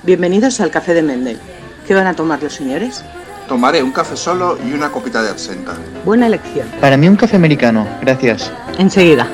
Bienvenidos al Café de Mendel. ¿Qué van a tomar los señores? Tomaré un café solo y una copita de absenta. Buena elección. Para mí un café americano, gracias. Enseguida.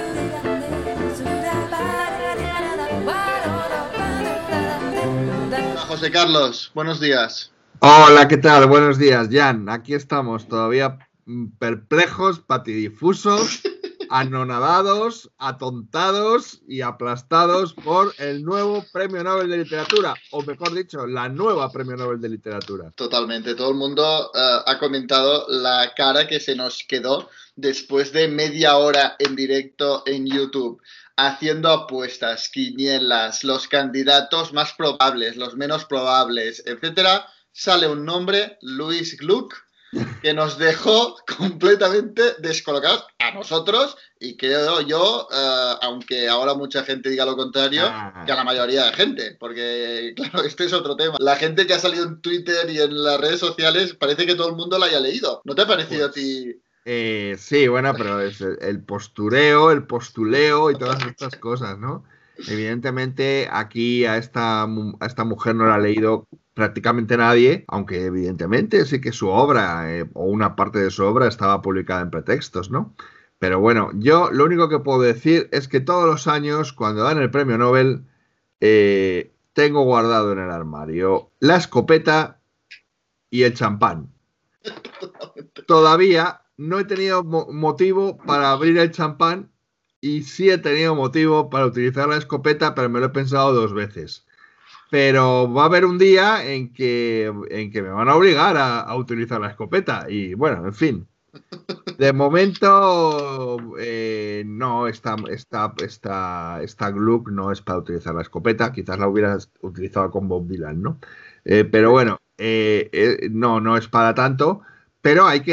José Carlos, buenos días. Hola, ¿qué tal? Buenos días, Jan. Aquí estamos todavía perplejos, patidifusos, anonadados, atontados y aplastados por el nuevo Premio Nobel de Literatura, o mejor dicho, la nueva Premio Nobel de Literatura. Totalmente, todo el mundo ha comentado la cara que se nos quedó después de media hora en directo en YouTube, haciendo apuestas, quinielas, los candidatos más probables, los menos probables, etcétera. Sale un nombre, Louis Gluck, que nos dejó completamente descolocados a nosotros y creo yo, aunque ahora mucha gente diga lo contrario, que a la mayoría de gente, porque claro, este es otro tema. La gente que ha salido en Twitter y en las redes sociales parece que todo el mundo lo haya leído. ¿No te ha parecido a ti? Sí, bueno, pero es el postureo, el postuleo y todas estas cosas, ¿no? Evidentemente aquí a esta mujer no la ha leído prácticamente nadie, aunque evidentemente sí que su obra o una parte de su obra estaba publicada en pretextos, ¿no? Pero bueno, yo lo único que puedo decir es que todos los años cuando dan el premio Nobel tengo guardado en el armario la escopeta y el champán. Todavía no he tenido motivo para abrir el champán y sí he tenido motivo para utilizar la escopeta, pero me lo he pensado 2 veces. Pero va a haber un día en que me van a obligar a utilizar la escopeta. Y bueno, en fin. De momento, no, esta Gluck no es para utilizar la escopeta. Quizás la hubieras utilizado con Bob Dylan, ¿no? Pero bueno, no es para tanto. Pero hay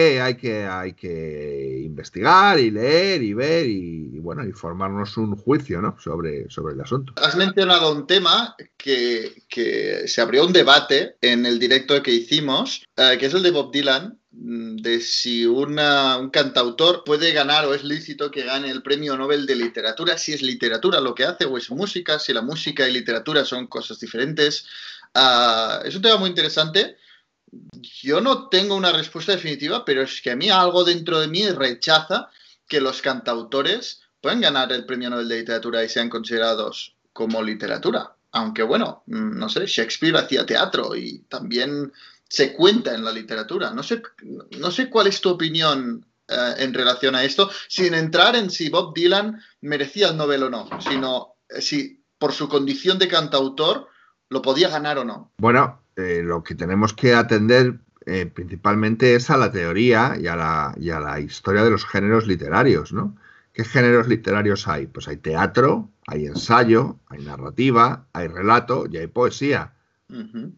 que investigar y leer y ver y bueno, y formarnos un juicio, ¿no? sobre el asunto. Has mencionado un tema que se abrió un debate en el directo que hicimos, que es el de Bob Dylan, de si un cantautor puede ganar o es lícito que gane el Premio Nobel de Literatura, si es literatura lo que hace o es música, si la música y literatura son cosas diferentes. Es un tema muy interesante. Yo no tengo una respuesta definitiva, pero es que a mí algo dentro de mí rechaza que los cantautores puedan ganar el Premio Nobel de Literatura y sean considerados como literatura. Aunque bueno, no sé, Shakespeare hacía teatro y también se cuenta en la literatura. No sé cuál es tu opinión en relación a esto, sin entrar en si Bob Dylan merecía el Nobel o no, sino si por su condición de cantautor lo podía ganar o no. Bueno, lo que tenemos que atender principalmente es a la teoría y a la historia de los géneros literarios, ¿no? ¿Qué géneros literarios hay? Pues hay teatro, hay ensayo, hay narrativa, hay relato y hay poesía. Uh-huh.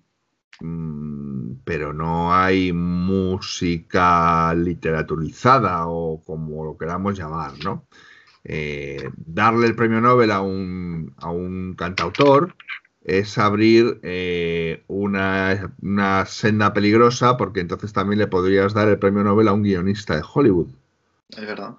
Pero no hay música literaturizada o como lo queramos llamar, ¿no? Darle el premio Nobel a un cantautor es abrir una senda peligrosa, porque entonces también le podrías dar el premio Nobel a un guionista de Hollywood. Es verdad.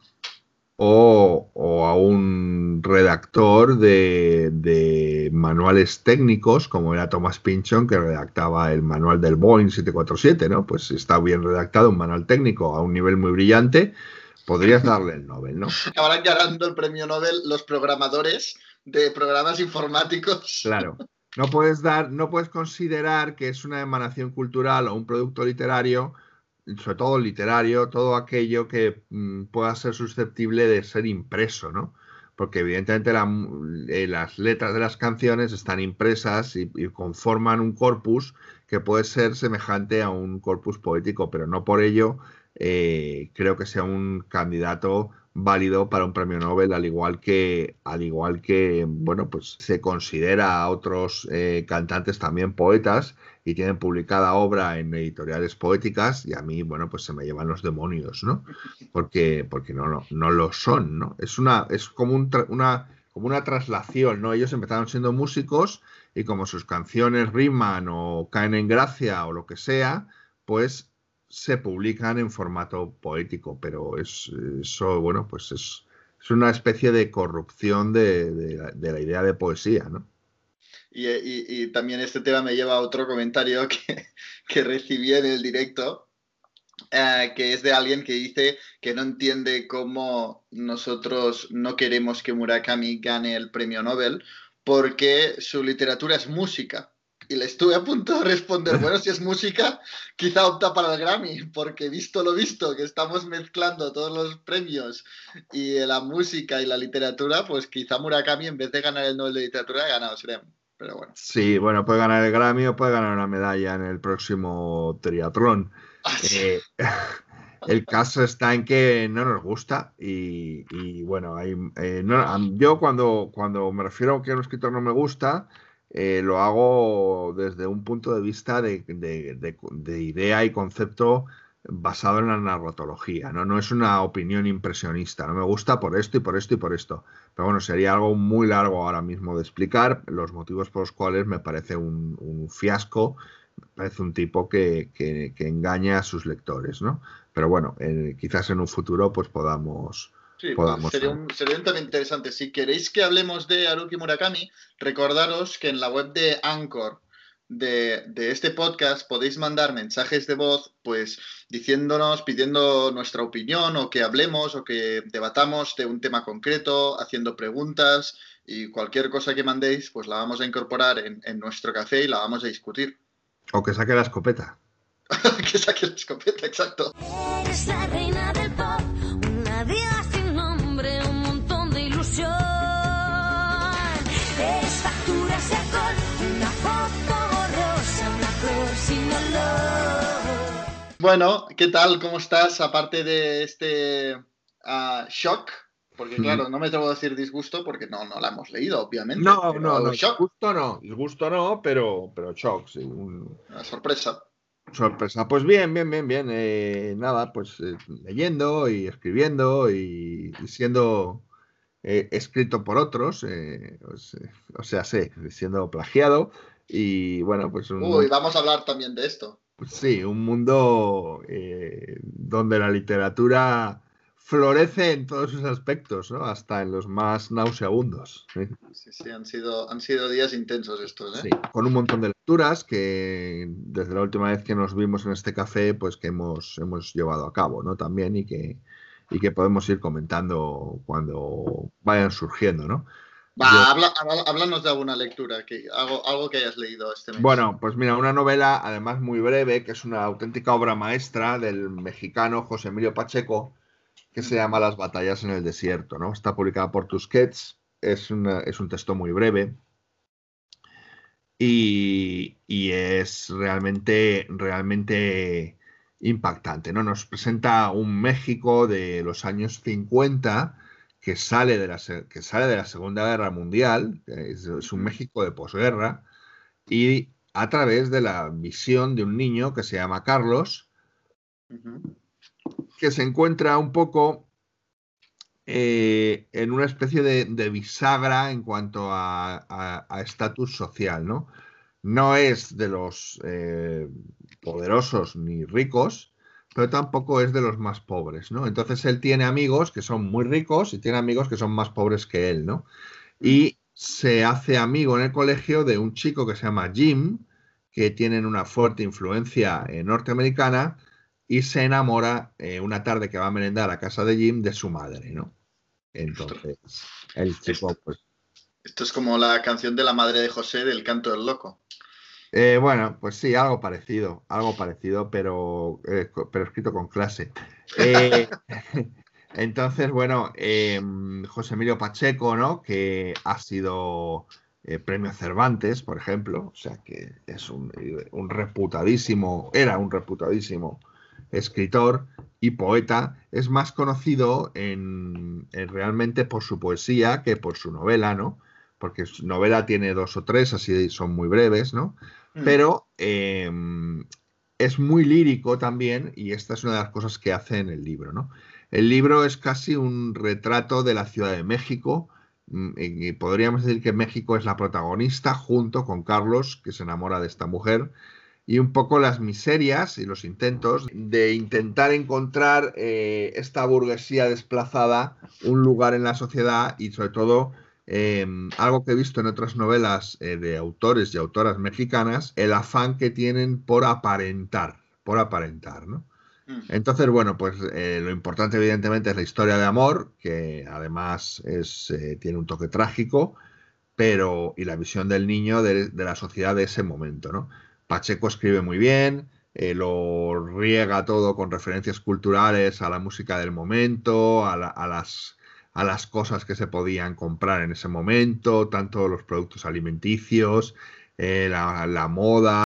O a un redactor de manuales técnicos, como era Thomas Pynchon, que redactaba el manual del Boeing 747, ¿no? Pues si está bien redactado un manual técnico a un nivel muy brillante, podrías darle el Nobel, ¿no? Acabarán ganando el premio Nobel los programadores de programas informáticos. Claro. No puedes considerar que es una emanación cultural o un producto literario, sobre todo literario, todo aquello que pueda ser susceptible de ser impreso, ¿no? Porque evidentemente las letras de las canciones están impresas y conforman un corpus que puede ser semejante a un corpus poético, pero no por ello creo que sea un candidato válido para un premio Nobel, al igual que bueno, pues se considera a otros cantantes también poetas y tienen publicada obra en editoriales poéticas, y a mí, bueno, pues se me llevan los demonios, ¿no? Porque no lo son, ¿no? Es como una traslación, ¿no? Ellos empezaron siendo músicos y como sus canciones riman o caen en gracia o lo que sea, pues se publican en formato poético, pero eso, bueno, pues es una especie de corrupción de la idea de poesía, ¿no? Y también este tema me lleva a otro comentario que recibí en el directo, que es de alguien que dice que no entiende cómo nosotros no queremos que Murakami gane el premio Nobel porque su literatura es música. Y le estuve a punto de responder, bueno, si es música, quizá opta para el Grammy, porque visto lo visto, que estamos mezclando todos los premios y la música y la literatura, pues quizá Murakami, en vez de ganar el Nobel de Literatura, ha ganado ese premio. Pero bueno. Sí, bueno, puede ganar el Grammy o puede ganar una medalla en el próximo triatlón. El caso está en que no nos gusta y bueno, yo cuando me refiero a que un escritor no me gusta, lo hago desde un punto de vista de idea y concepto basado en la narratología, ¿no? No es una opinión impresionista, no me gusta por esto y por esto y por esto. Pero bueno, sería algo muy largo ahora mismo de explicar los motivos por los cuales me parece un fiasco, me parece un tipo que engaña a sus lectores, ¿no? Pero bueno, quizás en un futuro pues podamos... Sí, sería un tema interesante. Si queréis que hablemos de Haruki Murakami, recordaros que en la web de Anchor de este podcast podéis mandar mensajes de voz, pues diciéndonos, pidiendo nuestra opinión o que hablemos o que debatamos de un tema concreto, haciendo preguntas y cualquier cosa que mandéis, pues la vamos a incorporar en nuestro café y la vamos a discutir. O que saque la escopeta. Que saque la escopeta, exacto. Eres la reina del pop, una diva sin nombre, un montón de ilusión. Eres facturas de alcohol, una foto borrosa, una flor sin olor. Bueno, ¿qué tal? ¿Cómo estás? Aparte de este shock, porque claro, no me atrevo a decir disgusto porque no la hemos leído, obviamente. No, shock. Disgusto no, pero shock, sí. Una sorpresa. Sorpresa, pues bien. Nada, pues leyendo y escribiendo y siendo escrito por otros, siendo plagiado y bueno, pues... vamos a hablar también de esto. Sí, un mundo donde la literatura florece en todos sus aspectos, ¿no? Hasta en los más nauseabundos. Sí, han sido días intensos estos, ¿eh? Sí, con un montón de lecturas que desde la última vez que nos vimos en este café, pues que hemos llevado a cabo, ¿no? También y que podemos ir comentando cuando vayan surgiendo, ¿no? Háblanos de alguna lectura, algo que hayas leído este mes. Bueno, pues mira, una novela además muy breve, que es una auténtica obra maestra del mexicano José Emilio Pacheco, que se llama Las batallas en el desierto, ¿no? Está publicada por Tusquets, es un texto muy breve y es realmente impactante, ¿no? Nos presenta un México de los años 50 que sale de la Segunda Guerra Mundial, es un México de posguerra, y a través de la visión de un niño que se llama Carlos, que se encuentra un poco en una especie de bisagra en cuanto a estatus social, ¿no? No es de los poderosos ni ricos, pero tampoco es de los más pobres, ¿no? Entonces él tiene amigos que son muy ricos y tiene amigos que son más pobres que él, ¿no? Y se hace amigo en el colegio de un chico que se llama Jim, que tienen una fuerte influencia norteamericana, y se enamora una tarde que va a merendar a casa de Jim de su madre, ¿no? Entonces, el chico, pues... Esto es como la canción de la madre de José del Canto del Loco. Bueno, pues sí, algo parecido, pero escrito con clase. Entonces, bueno, José Emilio Pacheco, ¿no? Que ha sido premio Cervantes, por ejemplo, o sea que es era un reputadísimo escritor y poeta, es más conocido realmente por su poesía que por su novela, ¿no? Porque su novela tiene 2 o 3, así son muy breves, ¿no? Pero es muy lírico también, y esta es una de las cosas que hace en el libro, ¿no? El libro es casi un retrato de la Ciudad de México, y podríamos decir que México es la protagonista junto con Carlos, que se enamora de esta mujer, y un poco las miserias y los intentos de intentar encontrar esta burguesía desplazada un lugar en la sociedad y sobre todo algo que he visto en otras novelas de autores y autoras mexicanas, el afán que tienen por aparentar, ¿no? Entonces, bueno, pues lo importante evidentemente es la historia de amor, que además tiene un toque trágico, y la visión del niño de la sociedad de ese momento, ¿no? Pacheco escribe muy bien, lo riega todo con referencias culturales a la música del momento, a las cosas que se podían comprar en ese momento, tanto los productos alimenticios, la moda.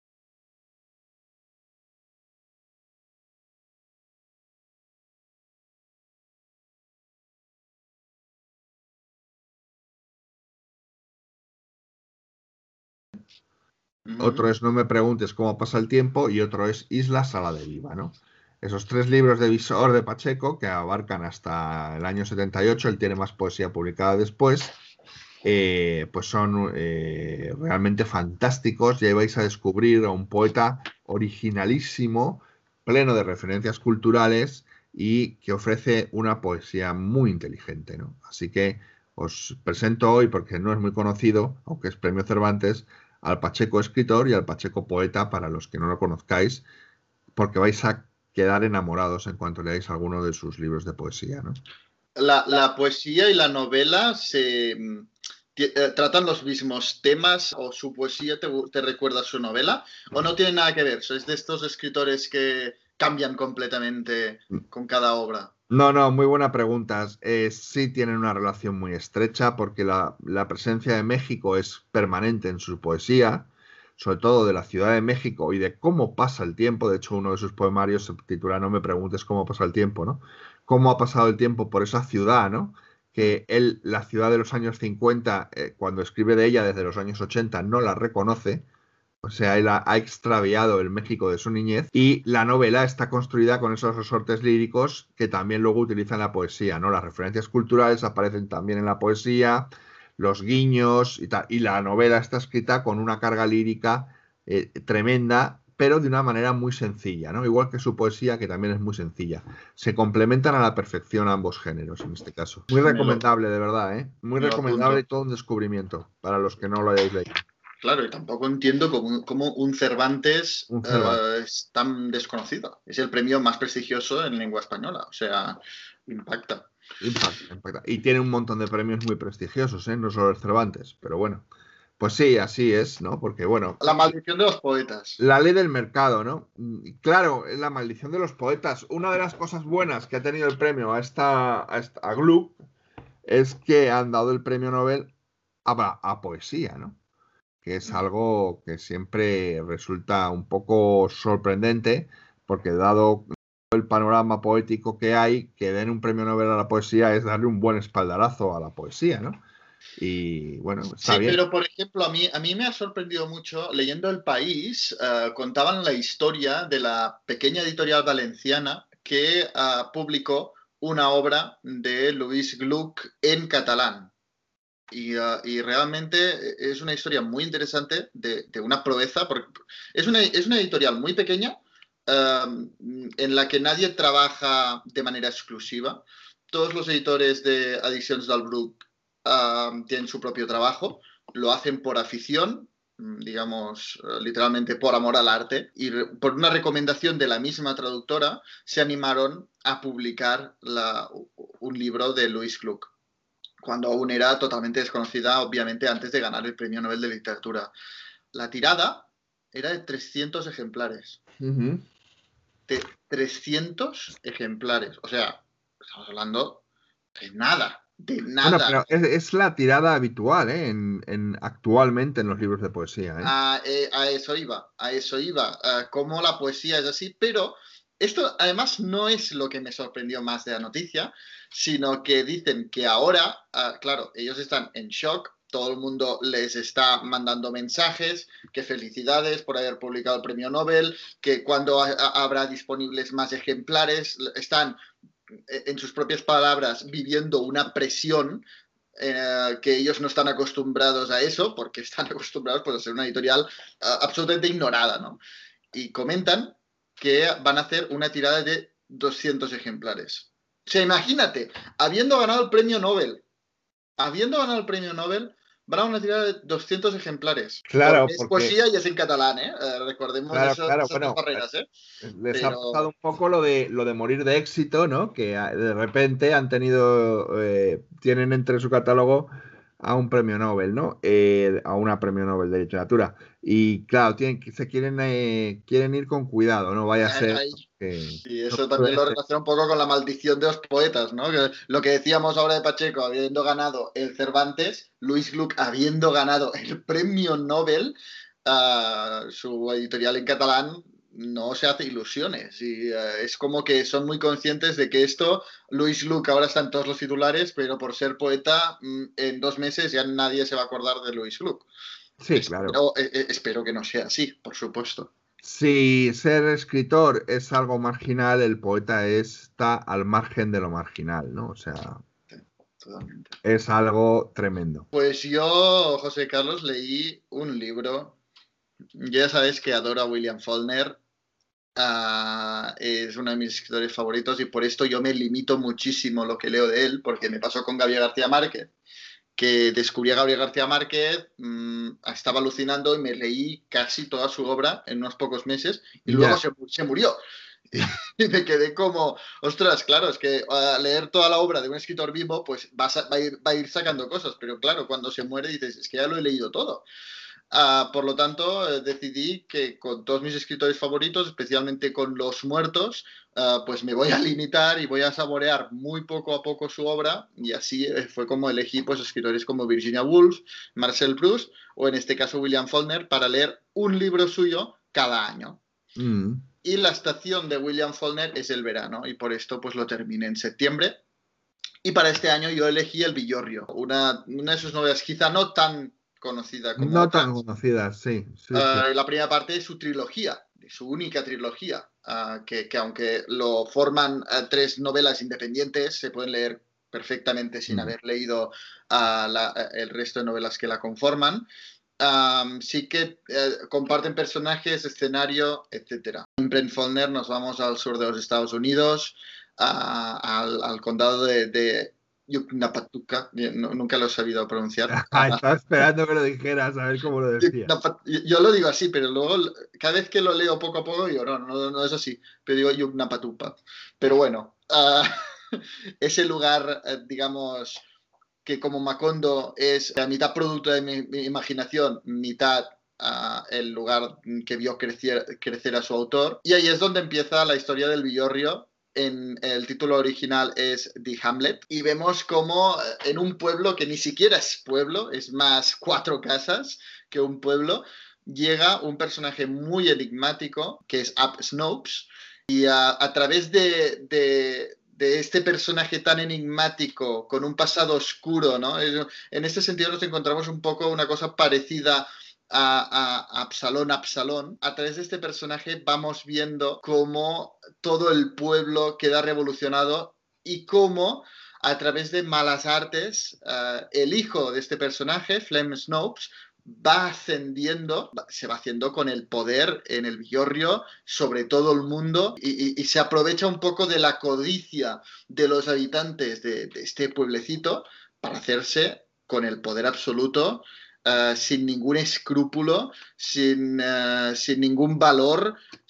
Otro es No me preguntes cómo pasa el tiempo y otro es Isla Sala de Viva, ¿no? Esos 3 libros de Visor de Pacheco, que abarcan hasta el año 78, él tiene más poesía publicada después, pues son realmente fantásticos. Ya vais a descubrir a un poeta originalísimo, pleno de referencias culturales y que ofrece una poesía muy inteligente, ¿no? Así que os presento hoy, porque no es muy conocido, aunque es premio Cervantes, al Pacheco escritor y al Pacheco poeta, para los que no lo conozcáis, porque vais a quedar enamorados en cuanto leáis alguno de sus libros de poesía, ¿no? La poesía y la novela tratan los mismos temas, o su poesía te recuerda a su novela, o no tiene nada que ver. ¿Sois de estos escritores que cambian completamente con cada obra? No, muy buena pregunta. Sí tienen una relación muy estrecha, porque la presencia de México es permanente en su poesía, sobre todo de la Ciudad de México y de cómo pasa el tiempo. De hecho, uno de sus poemarios se titula No me preguntes cómo pasa el tiempo, ¿no? Cómo ha pasado el tiempo por esa ciudad, ¿no? Que él, la ciudad de los años 50, cuando escribe de ella desde los años 80, no la reconoce. O sea, él ha extraviado el México de su niñez, y la novela está construida con esos resortes líricos que también luego utiliza en la poesía, ¿no? Las referencias culturales aparecen también en la poesía, los guiños y tal. Y la novela está escrita con una carga lírica tremenda, pero de una manera muy sencilla, ¿no? Igual que su poesía, que también es muy sencilla. Se complementan a la perfección ambos géneros en este caso. Muy recomendable, de verdad, ¿eh? Muy recomendable y todo un descubrimiento para los que no lo hayáis leído. Claro, y tampoco entiendo cómo un Cervantes es tan desconocido. Es el premio más prestigioso en lengua española, o sea, impacta. Impacta. Y tiene un montón de premios muy prestigiosos, ¿eh? No solo el Cervantes, pero bueno. Pues sí, así es, ¿no? Porque bueno... La maldición de los poetas. La ley del mercado, ¿no? Claro, es la maldición de los poetas. Una de las cosas buenas que ha tenido el premio a Gluck es que han dado el premio Nobel a poesía, ¿no? Que es algo que siempre resulta un poco sorprendente, porque dado el panorama poético que hay, que den un premio Nobel a la poesía es darle un buen espaldarazo a la poesía, ¿no? Y bueno, está bien. Pero por ejemplo, a mí me ha sorprendido mucho, leyendo El País, contaban la historia de la pequeña editorial valenciana que publicó una obra de Lluís Gluck en catalán. Y realmente es una historia muy interesante de una proeza, porque es una editorial muy pequeña, en la que nadie trabaja de manera exclusiva. Todos los editores de Edicions del Bruc tienen su propio trabajo, lo hacen por afición, digamos, literalmente por amor al arte, y por una recomendación de la misma traductora se animaron a publicar un libro de Lluís Gluck, cuando aún era totalmente desconocida, obviamente, antes de ganar el Premio Nobel de Literatura. La tirada era de 300 ejemplares. De 300 ejemplares. O sea, estamos hablando de nada. De nada. Bueno, pero es la tirada habitual, ¿eh? Actualmente en los libros de poesía, ¿eh? A eso iba. Cómo la poesía es así, pero esto además no es lo que me sorprendió más de la noticia, sino que dicen que ahora, claro, ellos están en shock, todo el mundo les está mandando mensajes, que felicidades por haber publicado el premio Nobel, que cuando habrá disponibles más ejemplares, están, en sus propias palabras, viviendo una presión que ellos no están acostumbrados a eso, porque están acostumbrados pues, a ser una editorial absolutamente ignorada, ¿no? Y comentan que van a hacer una tirada de 200 ejemplares. O sea, imagínate, habiendo ganado el premio Nobel, habiendo ganado el premio Nobel, van a una tirada de 200 ejemplares. Claro, Porque es porque- poesía y es en catalán, ¿eh? Recordemos Claro, esas claro, dos bueno, barreras, ¿eh? les ha Pero- pasado un poco lo de morir de éxito, ¿no? Que de repente tienen entre su catálogo a un premio Nobel, ¿no? A una premio Nobel de literatura. Y claro, quieren ir con cuidado, no vaya a ser Ahí- que Y no eso también puede lo ser. relaciona un poco con la maldición de los poetas, ¿no? Que lo que decíamos ahora de Pacheco, habiendo ganado el Cervantes, Luis Gluck habiendo ganado el premio Nobel, su editorial en catalán no se hace ilusiones. Y es como que son muy conscientes de que Luis Gluck ahora está en todos los titulares, pero por ser poeta, en 2 meses ya nadie se va a acordar de Luis Gluck. Sí, claro. Espero que no sea así, por supuesto. Si ser escritor es algo marginal, el poeta está al margen de lo marginal, ¿no? O sea, Totalmente. es algo tremendo. Pues yo, José Carlos, leí un libro. Ya sabes que adoro a William Faulkner. Es uno de mis escritores favoritos y por esto yo me limito muchísimo lo que leo de él, porque me pasó con Gabriel García Márquez, que descubrí a Gabriel García Márquez, estaba alucinando y me leí casi toda su obra en unos pocos meses y luego se murió. Y me quedé como, ostras, claro, es que leer toda la obra de un escritor vivo, pues va a ir sacando cosas, pero claro, cuando se muere dices, es que ya lo he leído todo. Por lo tanto, decidí que con todos mis escritores favoritos, especialmente con los muertos, pues me voy a limitar y voy a saborear muy poco a poco su obra, y así fue como elegí pues, escritores como Virginia Woolf, Marcel Proust o en este caso William Faulkner para leer un libro suyo cada año. Y la estación de William Faulkner es el verano y por esto pues lo terminé en septiembre. Y para este año yo elegí El Villorrio, una de sus novelas quizá no tan conocida como No otras. tan conocidas, sí. La primera parte de su trilogía, de su única trilogía, que aunque lo forman 3 novelas independientes, se pueden leer perfectamente sin haber leído el resto de novelas que la conforman. Sí que comparten personajes, escenario, etc. Siempre en Faulkner nos vamos al sur de los Estados Unidos, al condado de Yuknapatuka, nunca lo he sabido pronunciar. Estaba esperando que lo dijeras, a ver cómo lo decía. Yo lo digo así, pero luego cada vez que lo leo poco a poco digo, no es así, pero digo Yuknapatupa. Pero bueno, ese lugar, digamos, que como Macondo es la mitad producto de mi imaginación, mitad el lugar que vio crecer a su autor. Y ahí es donde empieza la historia del Villorrio. El título original es The Hamlet y vemos como en un pueblo que ni siquiera es pueblo, es más 4 casas que un pueblo, llega un personaje muy enigmático que es Up Snopes y a través de este personaje tan enigmático, con un pasado oscuro, ¿no? En este sentido nos encontramos un poco una cosa parecida a Absalón. A través de este personaje vamos viendo cómo todo el pueblo queda revolucionado y cómo a través de malas artes el hijo de este personaje, Flem Snopes, va ascendiendo, se va haciendo con el poder en el Villorrio sobre todo el mundo y se aprovecha un poco de la codicia de los habitantes de este pueblecito para hacerse con el poder absoluto, sin ningún escrúpulo, sin ningún valor,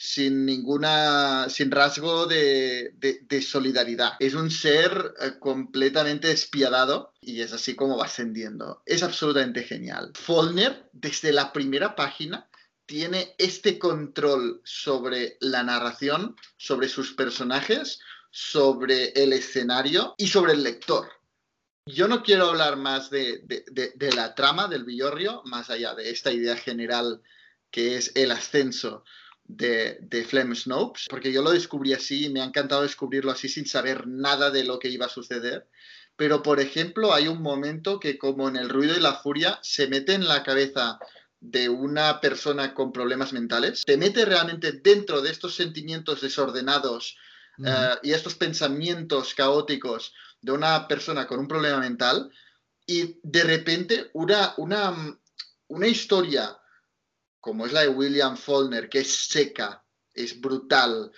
sin rasgo de solidaridad. Es un ser completamente despiadado y es así como va ascendiendo. Es absolutamente genial. Faulkner, desde la primera página, tiene este control sobre la narración, sobre sus personajes, sobre el escenario y sobre el lector. Yo no quiero hablar más de la trama del Villorrio, más allá de esta idea general que es el ascenso de Flem Snopes, porque yo lo descubrí así y me ha encantado descubrirlo así sin saber nada de lo que iba a suceder. Pero, por ejemplo, hay un momento que, como en El ruido y la furia, se mete en la cabeza de una persona con problemas mentales, te mete realmente dentro de estos sentimientos desordenados y estos pensamientos caóticos de una persona con un problema mental y de repente una historia como es la de William Faulkner, que es seca, es brutal,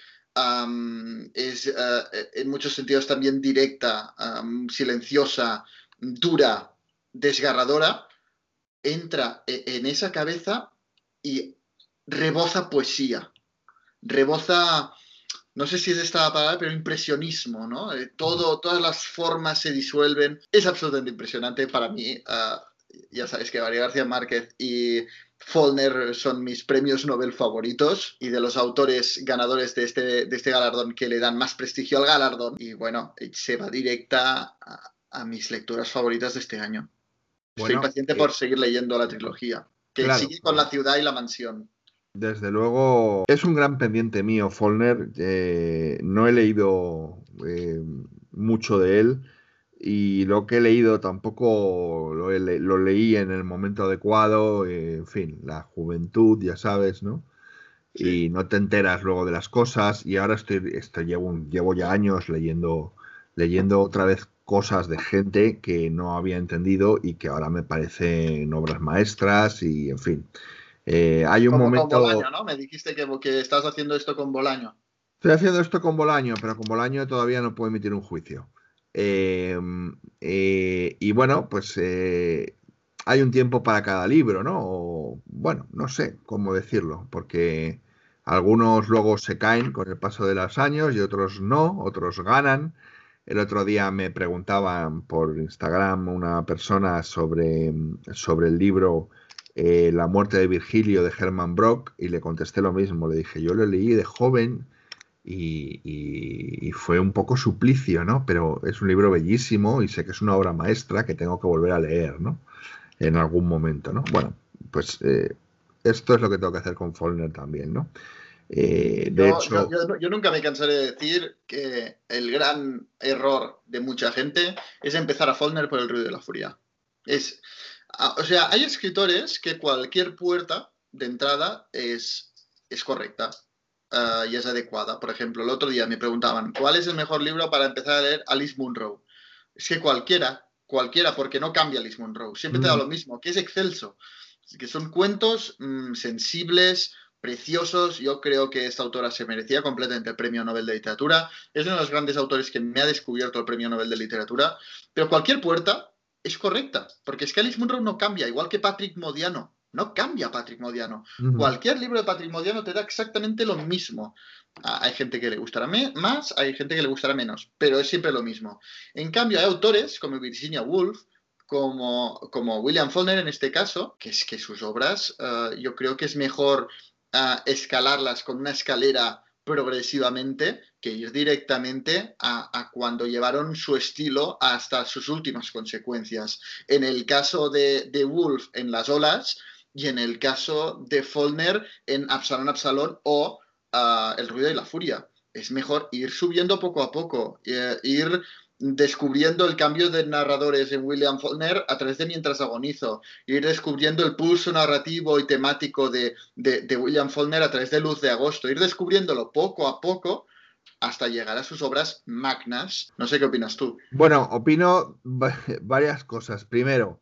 es en muchos sentidos también directa, silenciosa, dura, desgarradora, entra en esa cabeza y reboza poesía, reboza, no sé si es esta la palabra, pero impresionismo, ¿no? Todas las formas se disuelven. Es absolutamente impresionante para mí. Ya sabes que Gabriel García Márquez y Faulkner son mis premios Nobel favoritos y de los autores ganadores de este galardón que le dan más prestigio al galardón. Y bueno, se va directa a mis lecturas favoritas de este año. Estoy Bueno, impaciente por seguir leyendo la trilogía, que claro, sigue con La ciudad y La mansión. desde luego, es un gran pendiente mío, Faulkner. No he leído mucho de él y lo que he leído tampoco lo leí en el momento adecuado. En fin, la juventud, ya sabes, ¿no? Sí. Y no te enteras luego de las cosas. Y ahora llevo ya años leyendo otra vez cosas de gente que no había entendido y que ahora me parecen obras maestras y, en fin. Hay un Como momento... con Bolaño, ¿no? Me dijiste que estás haciendo esto con Bolaño. Estoy haciendo esto con Bolaño, pero con Bolaño todavía no puedo emitir un juicio. Y bueno, pues hay un tiempo para cada libro, ¿no? O, bueno, no sé cómo decirlo, porque algunos luego se caen con el paso de los años y otros no, otros ganan. El otro día me preguntaban por Instagram una persona sobre el libro La muerte de Virgilio de Hermann Brock y le contesté lo mismo. Le dije, yo lo leí de joven y fue un poco suplicio, ¿no? Pero es un libro bellísimo y sé que es una obra maestra que tengo que volver a leer, ¿no? En algún momento, ¿no? Bueno, pues esto es lo que tengo que hacer con Faulkner también, ¿no? De hecho... Yo nunca me cansaré de decir que el gran error de mucha gente es empezar a Faulkner por El ruido de la furia. O sea, hay escritores que cualquier puerta de entrada es correcta y es adecuada. Por ejemplo, el otro día me preguntaban, ¿cuál es el mejor libro para empezar a leer Alice Munro? Es que cualquiera, porque no cambia Alice Munro. Siempre te da lo mismo, que es excelso. Que son cuentos sensibles, preciosos. Yo creo que esta autora se merecía completamente el Premio Nobel de Literatura. Es uno de los grandes autores que me ha descubierto el Premio Nobel de Literatura. Pero cualquier puerta es correcta, porque es que Alice Munro no cambia, igual que Patrick Modiano. No cambia Patrick Modiano. Cualquier libro de Patrick Modiano te da exactamente lo mismo. Hay gente que le gustará más, hay gente que le gustará menos, pero es siempre lo mismo. En cambio, hay autores como Virginia Woolf, como William Faulkner en este caso, que es que sus obras yo creo que es mejor escalarlas con una escalera progresivamente que ir directamente a cuando llevaron su estilo hasta sus últimas consecuencias. En el caso de Woolf en Las olas y en el caso de Faulkner en Absalón, Absalón o El ruido y la furia. Es mejor ir subiendo poco a poco, ir descubriendo el cambio de narradores en William Faulkner a través de Mientras agonizo, ir descubriendo el pulso narrativo y temático de William Faulkner a través de Luz de agosto, ir descubriéndolo poco a poco hasta llegar a sus obras magnas. No sé qué opinas tú. Bueno, opino varias cosas. Primero,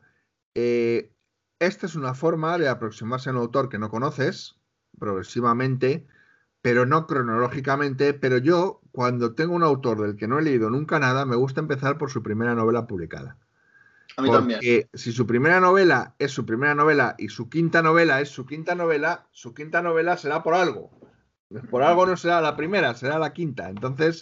esta es una forma de aproximarse a un autor que no conoces progresivamente, pero no cronológicamente. Pero yo, cuando tengo un autor del que no he leído nunca nada, me gusta empezar por su primera novela publicada. A mí Porque también. si su primera novela es su primera novela y su quinta novela es su quinta novela será por algo. Por algo no será la primera, será la quinta. Entonces,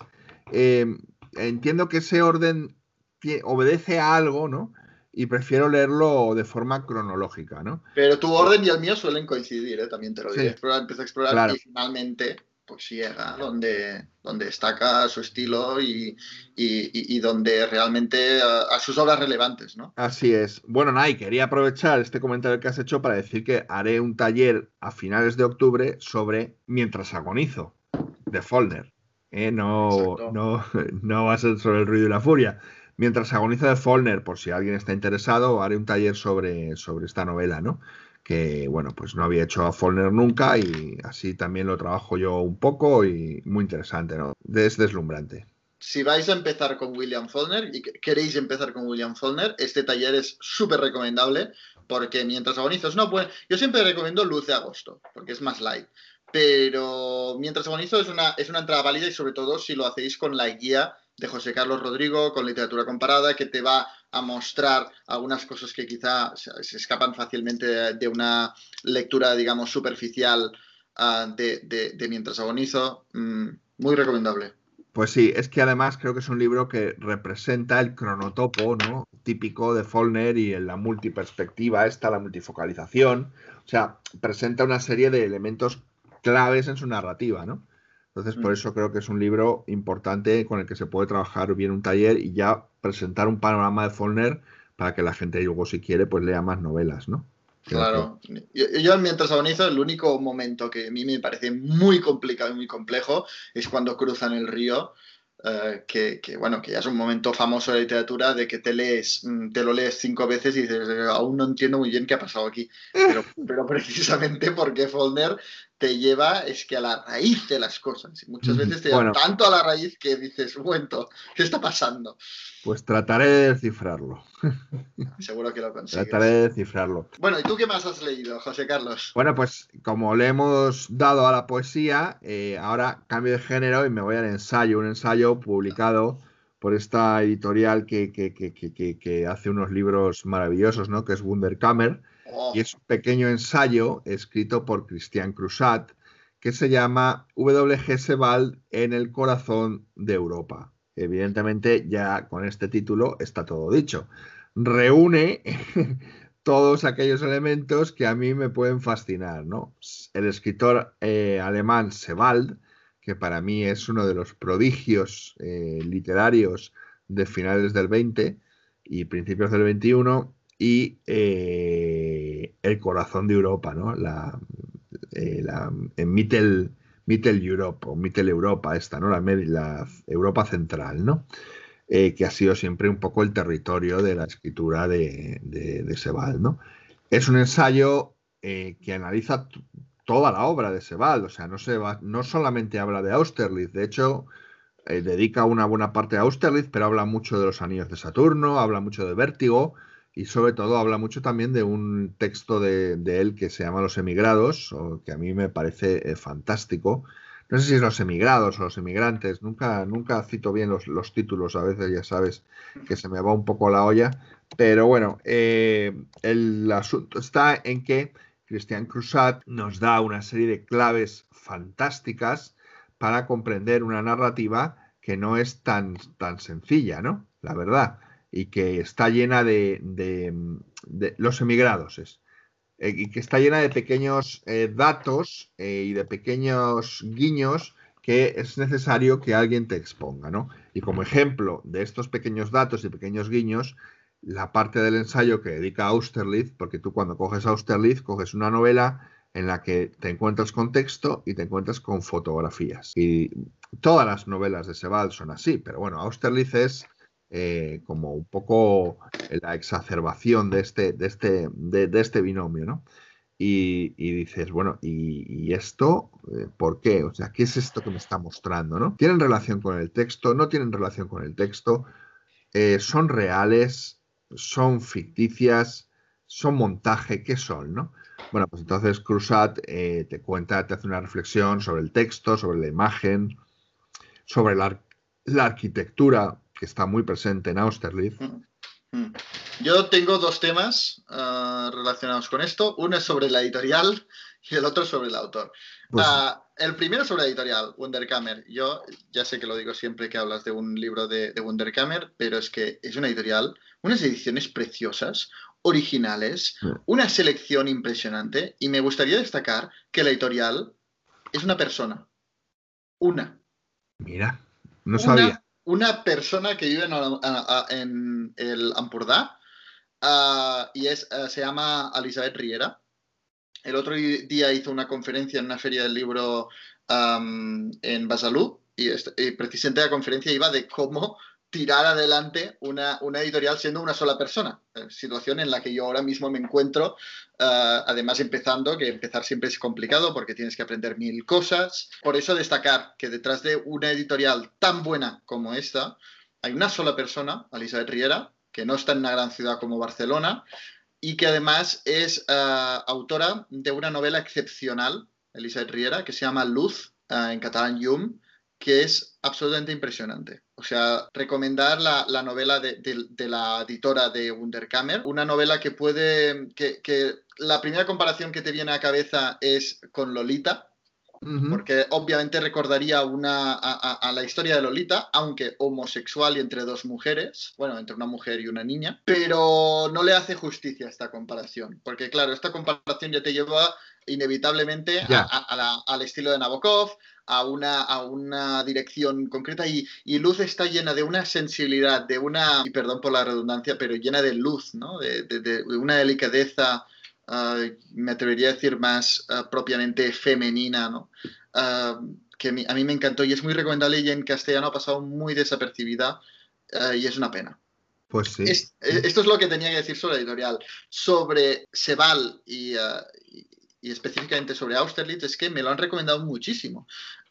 entiendo que ese orden obedece a algo, ¿no? Y prefiero leerlo de forma cronológica, ¿no? Pero tu orden y el mío suelen coincidir, ¿eh? También te lo diré. Sí. Empieza a explorar Claro. y finalmente pues llega donde destaca su estilo y donde realmente a sus obras relevantes, ¿no? Así es. Bueno, Nay, quería aprovechar este comentario que has hecho para decir que haré un taller a finales de octubre sobre Mientras agonizo, de Faulkner. No va a ser sobre El ruido y la furia. Mientras agonizo, de Faulkner, por si alguien está interesado, haré un taller sobre esta novela, ¿no? Que, bueno, pues no había hecho a Faulkner nunca y así también lo trabajo yo un poco y muy interesante, ¿no? Es deslumbrante. Si vais a empezar con William Faulkner y queréis empezar con William Faulkner, este taller es súper recomendable porque Mientras agonizo es yo siempre recomiendo Luz de agosto porque es más light, pero Mientras agonizo es una entrada válida y sobre todo si lo hacéis con la guía de José Carlos Rodrigo, con literatura comparada, que te va a mostrar algunas cosas que quizá se escapan fácilmente de una lectura, digamos, superficial de Mientras agonizo. Muy recomendable. Pues sí, es que además creo que es un libro que representa el cronotopo, ¿no? Típico de Faulkner y en la multiperspectiva la multifocalización. O sea, presenta una serie de elementos claves en su narrativa, ¿no? Entonces, por eso creo que es un libro importante con el que se puede trabajar bien un taller y ya presentar un panorama de Faulkner para que la gente luego, si quiere, pues lea más novelas, ¿no? Claro. Yo Mientras agonizo, el único momento que a mí me parece muy complicado y muy complejo es cuando cruzan el río, que ya es un momento famoso de la literatura de que te lo lees 5 veces y dices, aún no entiendo muy bien qué ha pasado aquí. Pero precisamente porque Faulkner te lleva a la raíz de las cosas. Y muchas veces te lleva tanto a la raíz que dices, un momento, ¿qué está pasando? Pues trataré de descifrarlo. Seguro que lo consigues. Trataré de descifrarlo. Bueno, ¿y tú qué más has leído, José Carlos? Bueno, pues como le hemos dado a la poesía, ahora cambio de género y me voy al ensayo. Un ensayo publicado por esta editorial que hace unos libros maravillosos, ¿no? Que es Wunderkammer. Y es un pequeño ensayo escrito por Christian Crusat que se llama W.G. Sebald en el corazón de Europa. Evidentemente, ya con este título está todo dicho. Reúne todos aquellos elementos que a mí me pueden fascinar, ¿no? El escritor alemán Sebald, que para mí es uno de los prodigios literarios de finales del 20 y principios del 21, y el corazón de Europa, ¿no? En Mittel Europe o Mittel Europa esta, ¿no? La Europa central, ¿no? Que ha sido siempre un poco el territorio de la escritura de Sebald, ¿no? Es un ensayo que analiza toda la obra de Sebald, o sea, no solamente habla de Austerlitz, de hecho, dedica una buena parte a Austerlitz, pero habla mucho de los anillos de Saturno, habla mucho de Vértigo y sobre todo habla mucho también de un texto de él que se llama Los emigrados, que a mí me parece fantástico. No sé si es Los emigrados o Los emigrantes, nunca cito bien los títulos, a veces ya sabes que se me va un poco la olla, pero bueno, el asunto está en que Christian Crusat nos da una serie de claves fantásticas para comprender una narrativa que no es tan sencilla, ¿no? La verdad, y que está llena de los emigrados, y que está llena de pequeños datos y de pequeños guiños que es necesario que alguien te exponga, ¿no? Y como ejemplo de estos pequeños datos y pequeños guiños, la parte del ensayo que dedica a Austerlitz, porque tú cuando coges Austerlitz, coges una novela en la que te encuentras con texto y te encuentras con fotografías. Y todas las novelas de Sebald son así, pero bueno, Austerlitz es como un poco la exacerbación de este binomio, ¿no? Y dices, bueno, ¿y esto por qué? O sea, ¿qué es esto que me está mostrando, ¿no? ¿Tienen relación con el texto? ¿No tienen relación con el texto? ¿Son reales? ¿Son ficticias? ¿Son montaje? ¿Qué son, no? Bueno, pues entonces Crusat te hace una reflexión sobre el texto, sobre la imagen, sobre la arquitectura que está muy presente en Austerlitz. Yo tengo 2 temas relacionados con esto. Uno es sobre la editorial y el otro sobre el autor. Pues, El primero sobre la editorial, Wunderkammer. Yo ya sé que lo digo siempre que hablas de un libro de Wunderkammer, pero es que es una editorial, unas ediciones preciosas, originales, una selección impresionante, y me gustaría destacar que la editorial es una persona. Mira, no sabía. Una persona que vive en el Ampurdá y se llama Elisabet Riera. El otro día hizo una conferencia en una feria del libro en Besalú y precisamente la conferencia iba de cómo tirar adelante una editorial siendo una sola persona, situación en la que yo ahora mismo me encuentro, además empezando, que empezar siempre es complicado porque tienes que aprender 1000 cosas. Por eso destacar que detrás de una editorial tan buena como esta hay una sola persona, Elisabet Riera, que no está en una gran ciudad como Barcelona y que además es autora de una novela excepcional, Elisabet Riera, que se llama Luz, en catalán Llum, que es absolutamente impresionante. O sea, recomendar la novela de la editora de Wunderkammer, una novela que la primera comparación que te viene a la cabeza es con Lolita, porque obviamente recordaría a la historia de Lolita, aunque homosexual y entre dos mujeres, bueno, entre una mujer y una niña, pero no le hace justicia a esta comparación, porque claro, esta comparación ya te lleva inevitablemente al estilo de Nabokov, a una dirección concreta, y Luz está llena de una sensibilidad, y perdón por la redundancia, pero llena de luz, ¿no? De una delicadeza, me atrevería a decir más propiamente femenina, ¿no? Que a mí me encantó y es muy recomendable, y en castellano ha pasado muy desapercibida, y es una pena. Pues sí. Esto es lo que tenía que decir sobre la editorial. Sobre Sebald y específicamente sobre Austerlitz, es que me lo han recomendado muchísimo.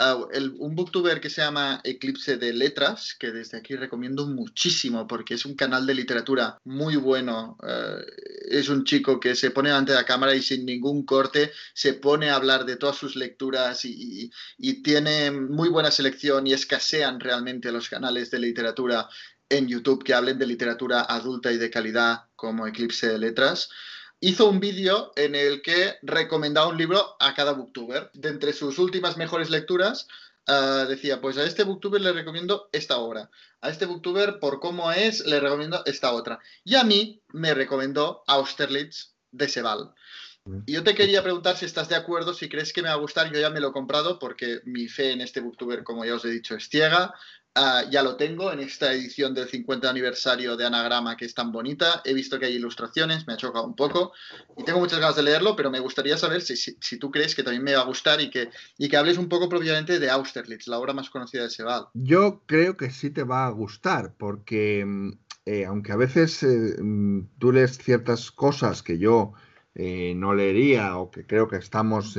Un booktuber que se llama Eclipse de Letras, que desde aquí recomiendo muchísimo porque es un canal de literatura muy bueno. Es un chico que se pone delante de la cámara y sin ningún corte se pone a hablar de todas sus lecturas y tiene muy buena selección, y escasean realmente los canales de literatura en YouTube que hablen de literatura adulta y de calidad como Eclipse de Letras. Hizo un vídeo en el que recomendaba un libro a cada booktuber. De entre sus últimas mejores lecturas, decía, pues a este booktuber le recomiendo esta obra. A este booktuber, por cómo es, le recomiendo esta otra. Y a mí me recomendó Austerlitz de Sebald. Y yo te quería preguntar si estás de acuerdo, si crees que me va a gustar. Yo ya me lo he comprado porque mi fe en este booktuber, como ya os he dicho, es ciega. Ya lo tengo en esta edición del 50 aniversario de Anagrama, que es tan bonita. He visto que hay ilustraciones, me ha chocado un poco y tengo muchas ganas de leerlo, pero me gustaría saber si tú crees que también me va a gustar y que hables un poco propiamente de Austerlitz, la obra más conocida de Sebald. Yo creo que sí te va a gustar, porque aunque a veces tú lees ciertas cosas que yo no leería, o que creo que estamos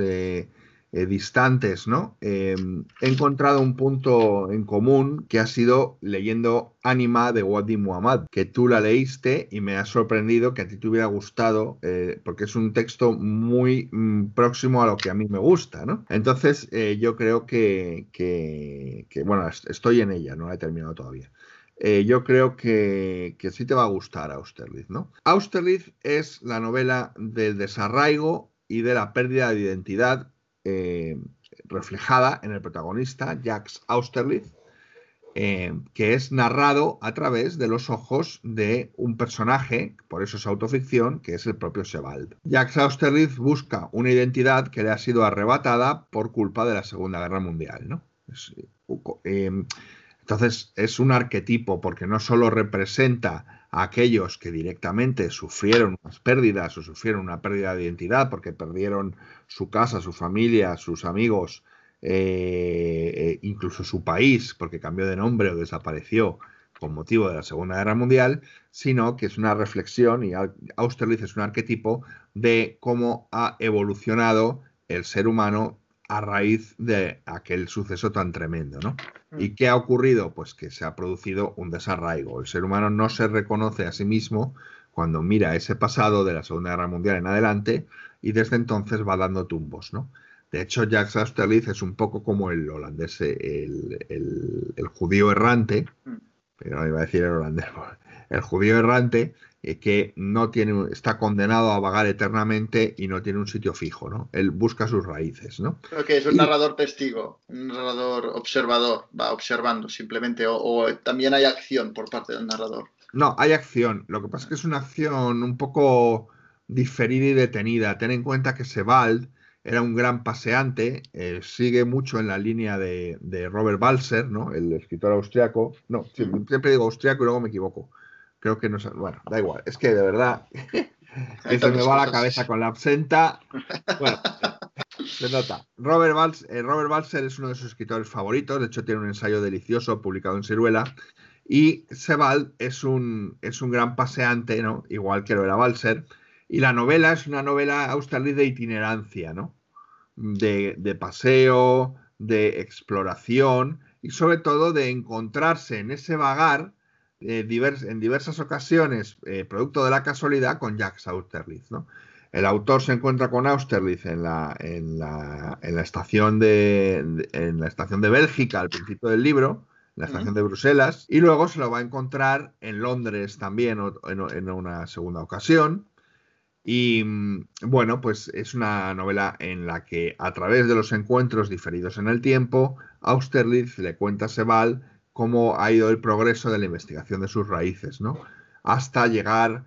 distantes, ¿no? He encontrado un punto en común, que ha sido leyendo Ánima de Wadi Muhammad, que tú la leíste y me ha sorprendido que a ti te hubiera gustado, porque es un texto muy próximo a lo que a mí me gusta, ¿no? Entonces yo creo que bueno, estoy en ella, no la he terminado todavía. Yo creo que sí te va a gustar Austerlitz, ¿no? Austerlitz es la novela del desarraigo y de la pérdida de identidad, reflejada en el protagonista, Jacques Austerlitz, que es narrado a través de los ojos de un personaje, por eso es autoficción, que es el propio Sebald. Jacques Austerlitz busca una identidad que le ha sido arrebatada por culpa de la Segunda Guerra Mundial, ¿no? Entonces es un arquetipo, porque no solo representa a aquellos que directamente sufrieron unas pérdidas o sufrieron una pérdida de identidad porque perdieron su casa, su familia, sus amigos, incluso su país porque cambió de nombre o desapareció con motivo de la Segunda Guerra Mundial, sino que es una reflexión, y Austerlitz es un arquetipo de cómo ha evolucionado el ser humano a raíz de aquel suceso tan tremendo, ¿no? ¿Y qué ha ocurrido? Pues que se ha producido un desarraigo. El ser humano no se reconoce a sí mismo cuando mira ese pasado de la Segunda Guerra Mundial en adelante, y desde entonces va dando tumbos, ¿no? De hecho, Jacques Austerlitz es un poco como el holandés, el judío errante, pero no iba a decir el holandés, el judío errante, que no tiene, está condenado a vagar eternamente y no tiene un sitio fijo, ¿no? Él busca sus raíces, ¿no? Creo que es un narrador testigo, un narrador observador, va observando simplemente, o también hay acción por parte del narrador. No, hay acción. Lo que pasa es que es una acción un poco diferida y detenida. Ten en cuenta que Sebald era un gran paseante, sigue mucho en la línea de Robert Balser, ¿no? El escritor austriaco. No, siempre digo austriaco y luego me equivoco. Creo que no sé. Bueno, da igual. Es que de verdad que se me va la cabeza con la absenta. Bueno, se nota. Robert Balser es uno de sus escritores favoritos. De hecho, tiene un ensayo delicioso publicado en Siruela. Y Sebald es un gran paseante, ¿no? Igual que lo era Balser. Y la novela es una novela Austerlitz de itinerancia, ¿no? De paseo, de exploración y sobre todo de encontrarse en ese vagar en diversas ocasiones, producto de la casualidad, con Jacques Austerlitz, ¿no? El autor se encuentra con Austerlitz en la estación de Bélgica al principio del libro, la estación de Bruselas, y luego se lo va a encontrar en Londres también en una segunda ocasión. Y bueno, pues es una novela en la que a través de los encuentros diferidos en el tiempo, Austerlitz le cuenta a Sebald cómo ha ido el progreso de la investigación de sus raíces, ¿no? Hasta llegar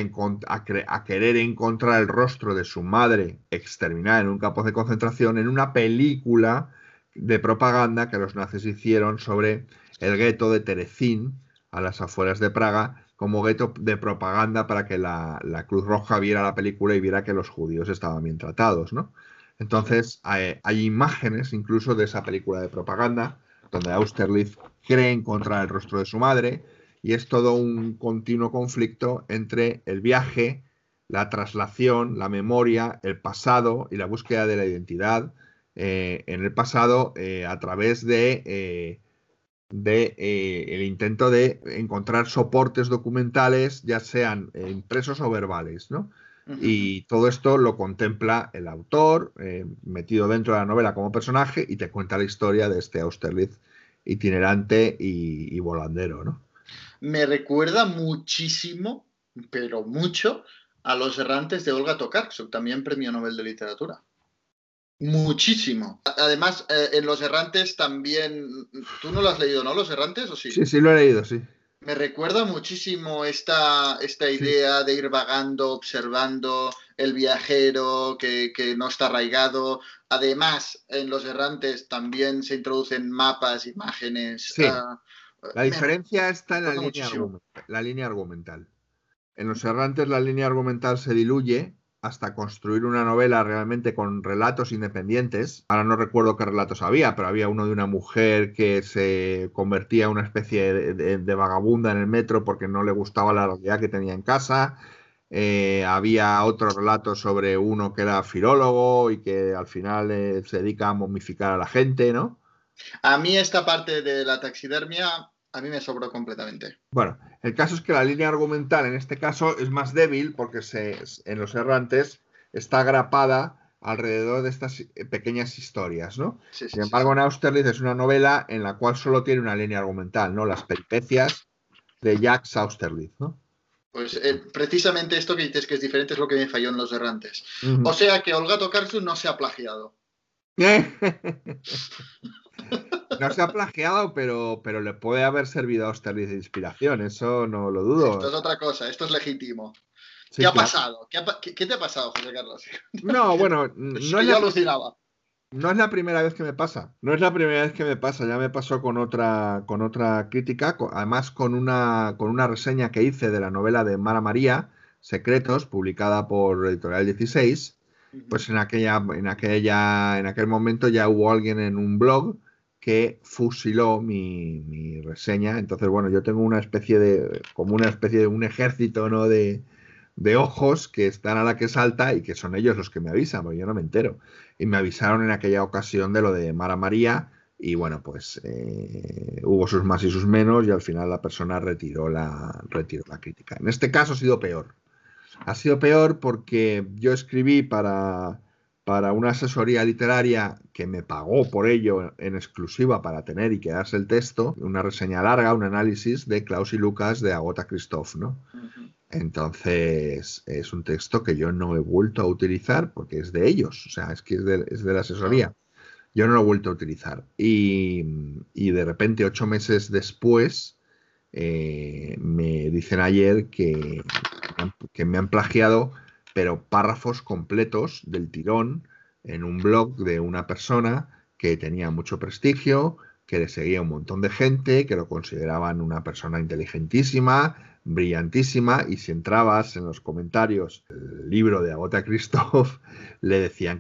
a querer encontrar el rostro de su madre exterminada en un campo de concentración en una película de propaganda que los nazis hicieron sobre el gueto de Terezín, a las afueras de Praga, como gueto de propaganda para que la Cruz Roja viera la película y viera que los judíos estaban bien tratados, ¿no? Entonces hay imágenes incluso de esa película de propaganda donde Austerlitz cree encontrar el rostro de su madre, y es todo un continuo conflicto entre el viaje, la traslación, la memoria, el pasado y la búsqueda de la identidad en el pasado a través de el intento de encontrar soportes documentales, ya sean impresos o verbales, ¿no? Y todo esto lo contempla el autor, metido dentro de la novela como personaje, y te cuenta la historia de este Austerlitz itinerante y volandero, ¿no? Me recuerda muchísimo, pero mucho, a Los errantes de Olga Tokarczuk, también premio Nobel de Literatura. Muchísimo. Además, en Los errantes también... ¿Tú no lo has leído, no, Los errantes, o sí? Sí, lo he leído, sí. Me recuerda muchísimo esta idea de ir vagando, observando el viajero que no está arraigado. Además, en Los errantes también se introducen mapas, imágenes. Sí. La diferencia está en la línea argumental. En Los errantes la línea argumental se diluye hasta construir una novela realmente con relatos independientes. Ahora no recuerdo qué relatos había, pero había uno de una mujer que se convertía en una especie de vagabunda en el metro porque no le gustaba la realidad que tenía en casa. Había otro relato sobre uno que era filólogo y que al final se dedica a momificar a la gente, ¿no? A mí esta parte de la taxidermia, a mí me sobró completamente. Bueno, el caso es que la línea argumental en este caso es más débil porque en Los errantes está agrapada alrededor de estas pequeñas historias, ¿no? Sí, Sin embargo, en Austerlitz es una novela en la cual solo tiene una línea argumental, ¿no? Las peripecias de Jacques Austerlitz, ¿no? Pues precisamente esto que dices que es diferente es lo que me falló en Los errantes. Uh-huh. O sea que Olga Tokarczuk no se ha plagiado. No se ha plagiado, pero le puede haber servido a Austerlitz de inspiración, eso no lo dudo. Esto es otra cosa, esto es legítimo. Sí, ¿Qué ha claro. pasado? ¿Qué te ha pasado, José Carlos? No, bueno, Yo alucinaba. No es la primera vez que me pasa. No es la primera vez que me pasa. Ya me pasó con otra crítica, además con una reseña que hice de la novela de Mara María, Secretos, publicada por Editorial 16. Pues en aquel momento ya hubo alguien en un blog que fusiló mi reseña. Entonces, bueno, yo tengo una especie de un ejército, ¿no? de ojos que están a la que salta y que son ellos los que me avisan, porque yo no me entero. Y me avisaron en aquella ocasión de lo de Mara María y bueno, pues hubo sus más y sus menos y al final la persona retiró la crítica. En este caso ha sido peor. Ha sido peor porque yo escribí para una asesoría literaria que me pagó por ello en exclusiva para tener y quedarse el texto, una reseña larga, un análisis de Klaus y Lucas de Agota Christoph, ¿no? Entonces es un texto que yo no he vuelto a utilizar porque es de ellos, o sea, es que es de la asesoría. Yo no lo he vuelto a utilizar. Y de repente, 8 meses después, me dicen ayer que me han plagiado, pero párrafos completos del tirón en un blog de una persona que tenía mucho prestigio, que le seguía un montón de gente, que lo consideraban una persona inteligentísima, brillantísima, y si entrabas en los comentarios del libro de Agota Christoph, le decían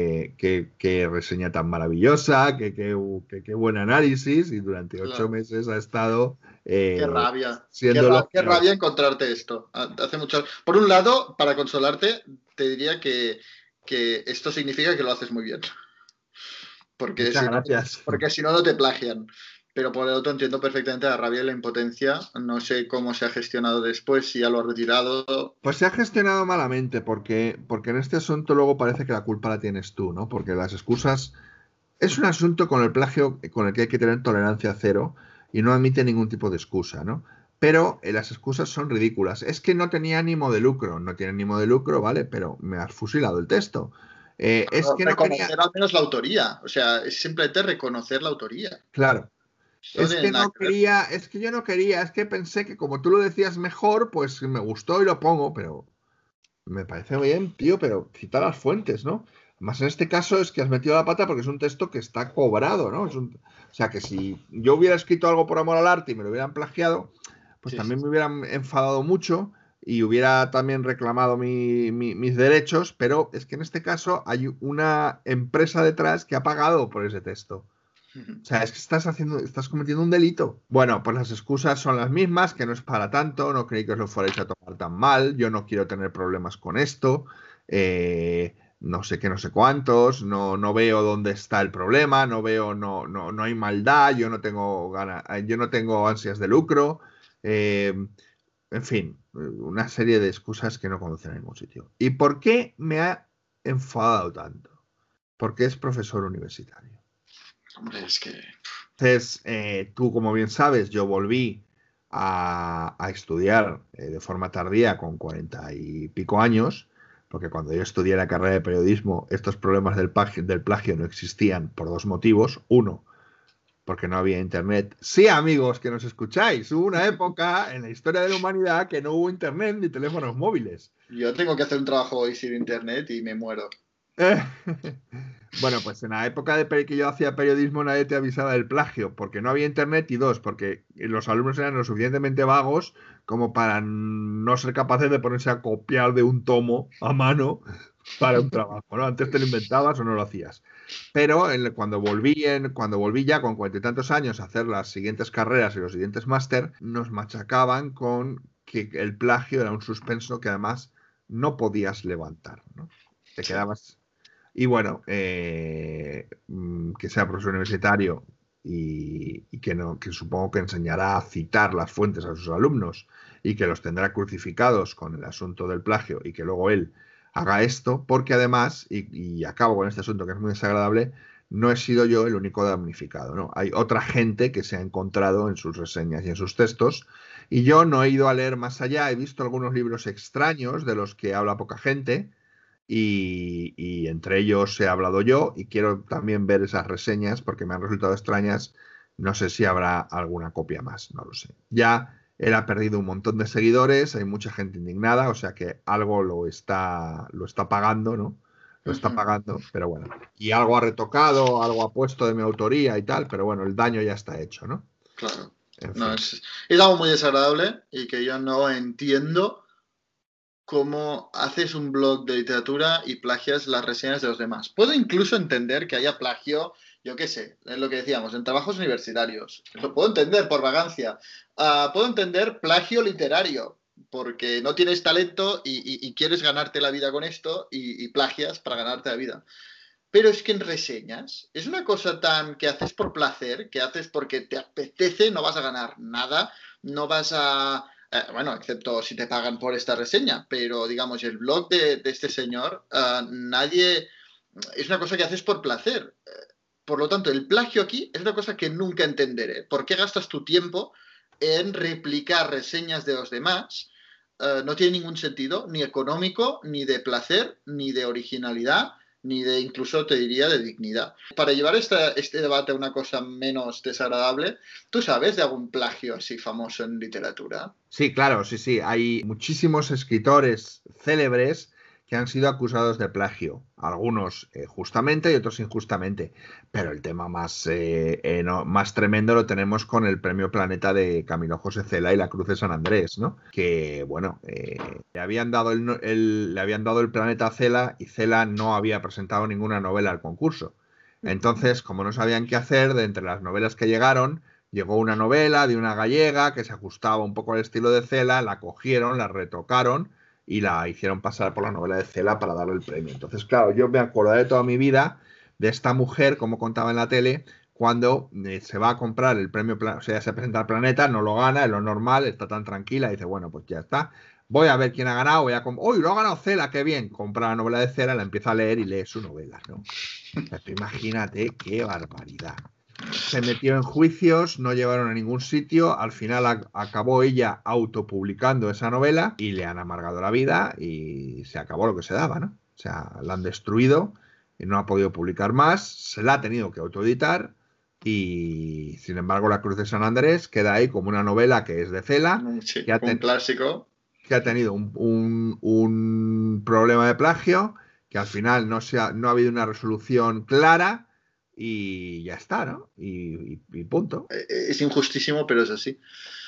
que reseña tan maravillosa, que buen análisis, y durante 8 meses ha estado... Qué rabia. Qué rabia encontrarte esto. Hace mucho... Por un lado, para consolarte, te diría que esto significa que lo haces muy bien. Porque si no, no te plagian. Pero por el otro entiendo perfectamente la rabia y la impotencia. No sé cómo se ha gestionado después, si ya lo ha retirado. Pues se ha gestionado malamente, porque en este asunto luego parece que la culpa la tienes tú, ¿no? Porque las excusas... Es un asunto con el plagio con el que hay que tener tolerancia cero, y no admite ningún tipo de excusa, ¿no? Pero las excusas son ridículas. Es que no tenía ánimo de lucro. No tiene ánimo de lucro, ¿vale? Pero me has fusilado el texto. Es que no reconocer quería... al menos la autoría. O sea, es simplemente reconocer la autoría. Claro. No Es tiene que nada no que ver. quería, es que yo no quería, es que pensé que como tú lo decías mejor, pues me gustó y lo pongo, pero me parece bien, tío, pero cita las fuentes, ¿no? Más en este caso es que has metido la pata porque es un texto que está cobrado, ¿no? O sea, que si yo hubiera escrito algo por amor al arte y me lo hubieran plagiado, pues Sí, también sí. me hubieran enfadado mucho y hubiera también reclamado mis derechos, pero es que en este caso hay una empresa detrás que ha pagado por ese texto. O sea, es que estás cometiendo un delito. Bueno, pues las excusas son las mismas, que no es para tanto, no creí que os lo fuerais a tomar tan mal, yo no quiero tener problemas con esto, no sé qué, no sé cuántos, no veo dónde está el problema, no hay maldad, yo no tengo ansias de lucro, eh, en fin, una serie de excusas que no conducen a ningún sitio. ¿Y por qué me ha enfadado tanto? Porque es profesor universitario. Hombre, es que... Entonces, tú, como bien sabes, yo volví a estudiar de forma tardía con 40 y pico años, porque cuando yo estudié la carrera de periodismo, estos problemas del plagio no existían por dos motivos. Uno, porque no había internet. Sí, amigos que nos escucháis, hubo una época en la historia de la humanidad que no hubo internet ni teléfonos móviles. Yo tengo que hacer un trabajo hoy sin internet y me muero. Bueno, pues en la época que yo hacía periodismo nadie te avisaba del plagio, porque no había internet y dos, porque los alumnos eran lo suficientemente vagos como para no ser capaces de ponerse a copiar de un tomo a mano para un trabajo, ¿no? Antes te lo inventabas o no lo hacías. Pero cuando volví ya con 40 y tantos años a hacer las siguientes carreras y los siguientes máster, nos machacaban con que el plagio era un suspenso que además no podías levantar, ¿no? Te Sí. quedabas... Y bueno, que sea profesor universitario y que, no, que supongo que enseñará a citar las fuentes a sus alumnos y que los tendrá crucificados con el asunto del plagio y que luego él haga esto, porque además, y acabo con este asunto que es muy desagradable, no he sido yo el único damnificado, ¿no? Hay otra gente que se ha encontrado en sus reseñas y en sus textos y yo no he ido a leer más allá, he visto algunos libros extraños de los que habla poca gente y entre ellos he hablado yo y quiero también ver esas reseñas porque me han resultado extrañas. No sé si habrá alguna copia más, no lo sé. Ya él ha perdido un montón de seguidores, hay mucha gente indignada, o sea que algo lo está pagando, ¿no? Lo está pagando, pero bueno. Y algo ha retocado, algo ha puesto de mi autoría y tal, pero bueno, el daño ya está hecho, ¿no? Claro. En No, fin. es algo muy desagradable y que yo no entiendo cómo haces un blog de literatura y plagias las reseñas de los demás. Puedo incluso entender que haya plagio, yo qué sé, es lo que decíamos, en trabajos universitarios. Lo puedo entender por vagancia. Puedo entender plagio literario, porque no tienes talento y quieres ganarte la vida con esto y plagias para ganarte la vida. Pero es que en reseñas es una cosa tan que haces por placer, que haces porque te apetece, no vas a ganar nada, no vas a... bueno, excepto si te pagan por esta reseña, pero digamos, el blog de este señor, nadie... Es una cosa que haces por placer. Por lo tanto, el plagio aquí es una cosa que nunca entenderé. ¿Por qué gastas tu tiempo en replicar reseñas de los demás? No tiene ningún sentido, ni económico, ni de placer, ni de originalidad, ni de incluso te diría de dignidad. Para llevar este debate a una cosa menos desagradable, ¿tú sabes de algún plagio así famoso en literatura? Sí, claro, sí, sí. Hay muchísimos escritores célebres que han sido acusados de plagio, algunos justamente y otros injustamente. Pero el tema más tremendo lo tenemos con el Premio Planeta de Camilo José Cela y la Cruz de San Andrés, ¿no? Que, bueno, le habían dado le habían dado el Planeta a Cela y Cela no había presentado ninguna novela al concurso. Entonces, como no sabían qué hacer, de entre las novelas que llegaron, llegó una novela de una gallega que se ajustaba un poco al estilo de Cela, la cogieron, la retocaron y la hicieron pasar por la novela de Cela para darle el premio. Entonces, claro, yo me acordaré toda mi vida de esta mujer, como contaba en la tele, cuando se va a comprar el premio, o sea, se presenta al Planeta, no lo gana, es lo normal, está tan tranquila, dice, bueno, pues ya está. Voy a ver quién ha ganado, ¡uy, lo ha ganado Cela, qué bien! Compra la novela de Cela, la empieza a leer y lee su novela, ¿no? O sea, tú imagínate qué barbaridad. se metió en juicios, no llevaron a ningún sitio, al final acabó ella autopublicando esa novela y le han amargado la vida y se acabó lo que se daba, ¿no? O sea, la han destruido y no ha podido publicar más, se la ha tenido que autoeditar y, sin embargo, La Cruz de San Andrés queda ahí como una novela que es de Cela, Sí, que ha un clásico. que ha tenido un problema de plagio, que al final no ha habido una resolución clara y ya está, ¿no? Y punto. Es injustísimo, pero es así.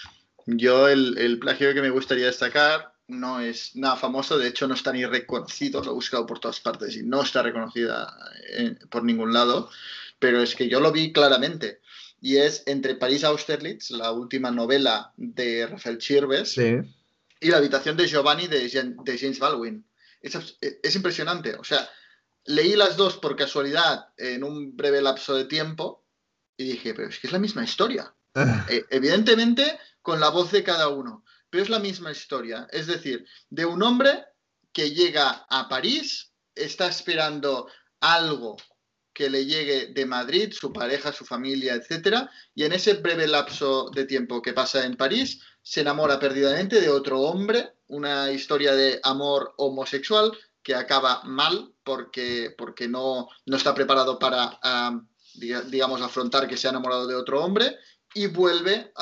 Yo el plagio que me gustaría destacar no es nada famoso, de hecho no está ni reconocido, lo he buscado por todas partes y no está reconocida por ningún lado, pero es que yo lo vi claramente. Y es Entre París y Austerlitz, la última novela de Rafael Chirves, Sí. y La habitación de Giovanni de James Baldwin. Es impresionante. O sea, leí las dos por casualidad en un breve lapso de tiempo y dije, pero es que es la misma historia. Evidentemente, con la voz de cada uno, pero es la misma historia. Es decir, de un hombre que llega a París, está esperando algo que le llegue de Madrid, su pareja, su familia, etcétera, y en ese breve lapso de tiempo que pasa en París, se enamora perdidamente de otro hombre, una historia de amor homosexual que acaba mal porque no está preparado para, digamos, afrontar que se ha enamorado de otro hombre y vuelve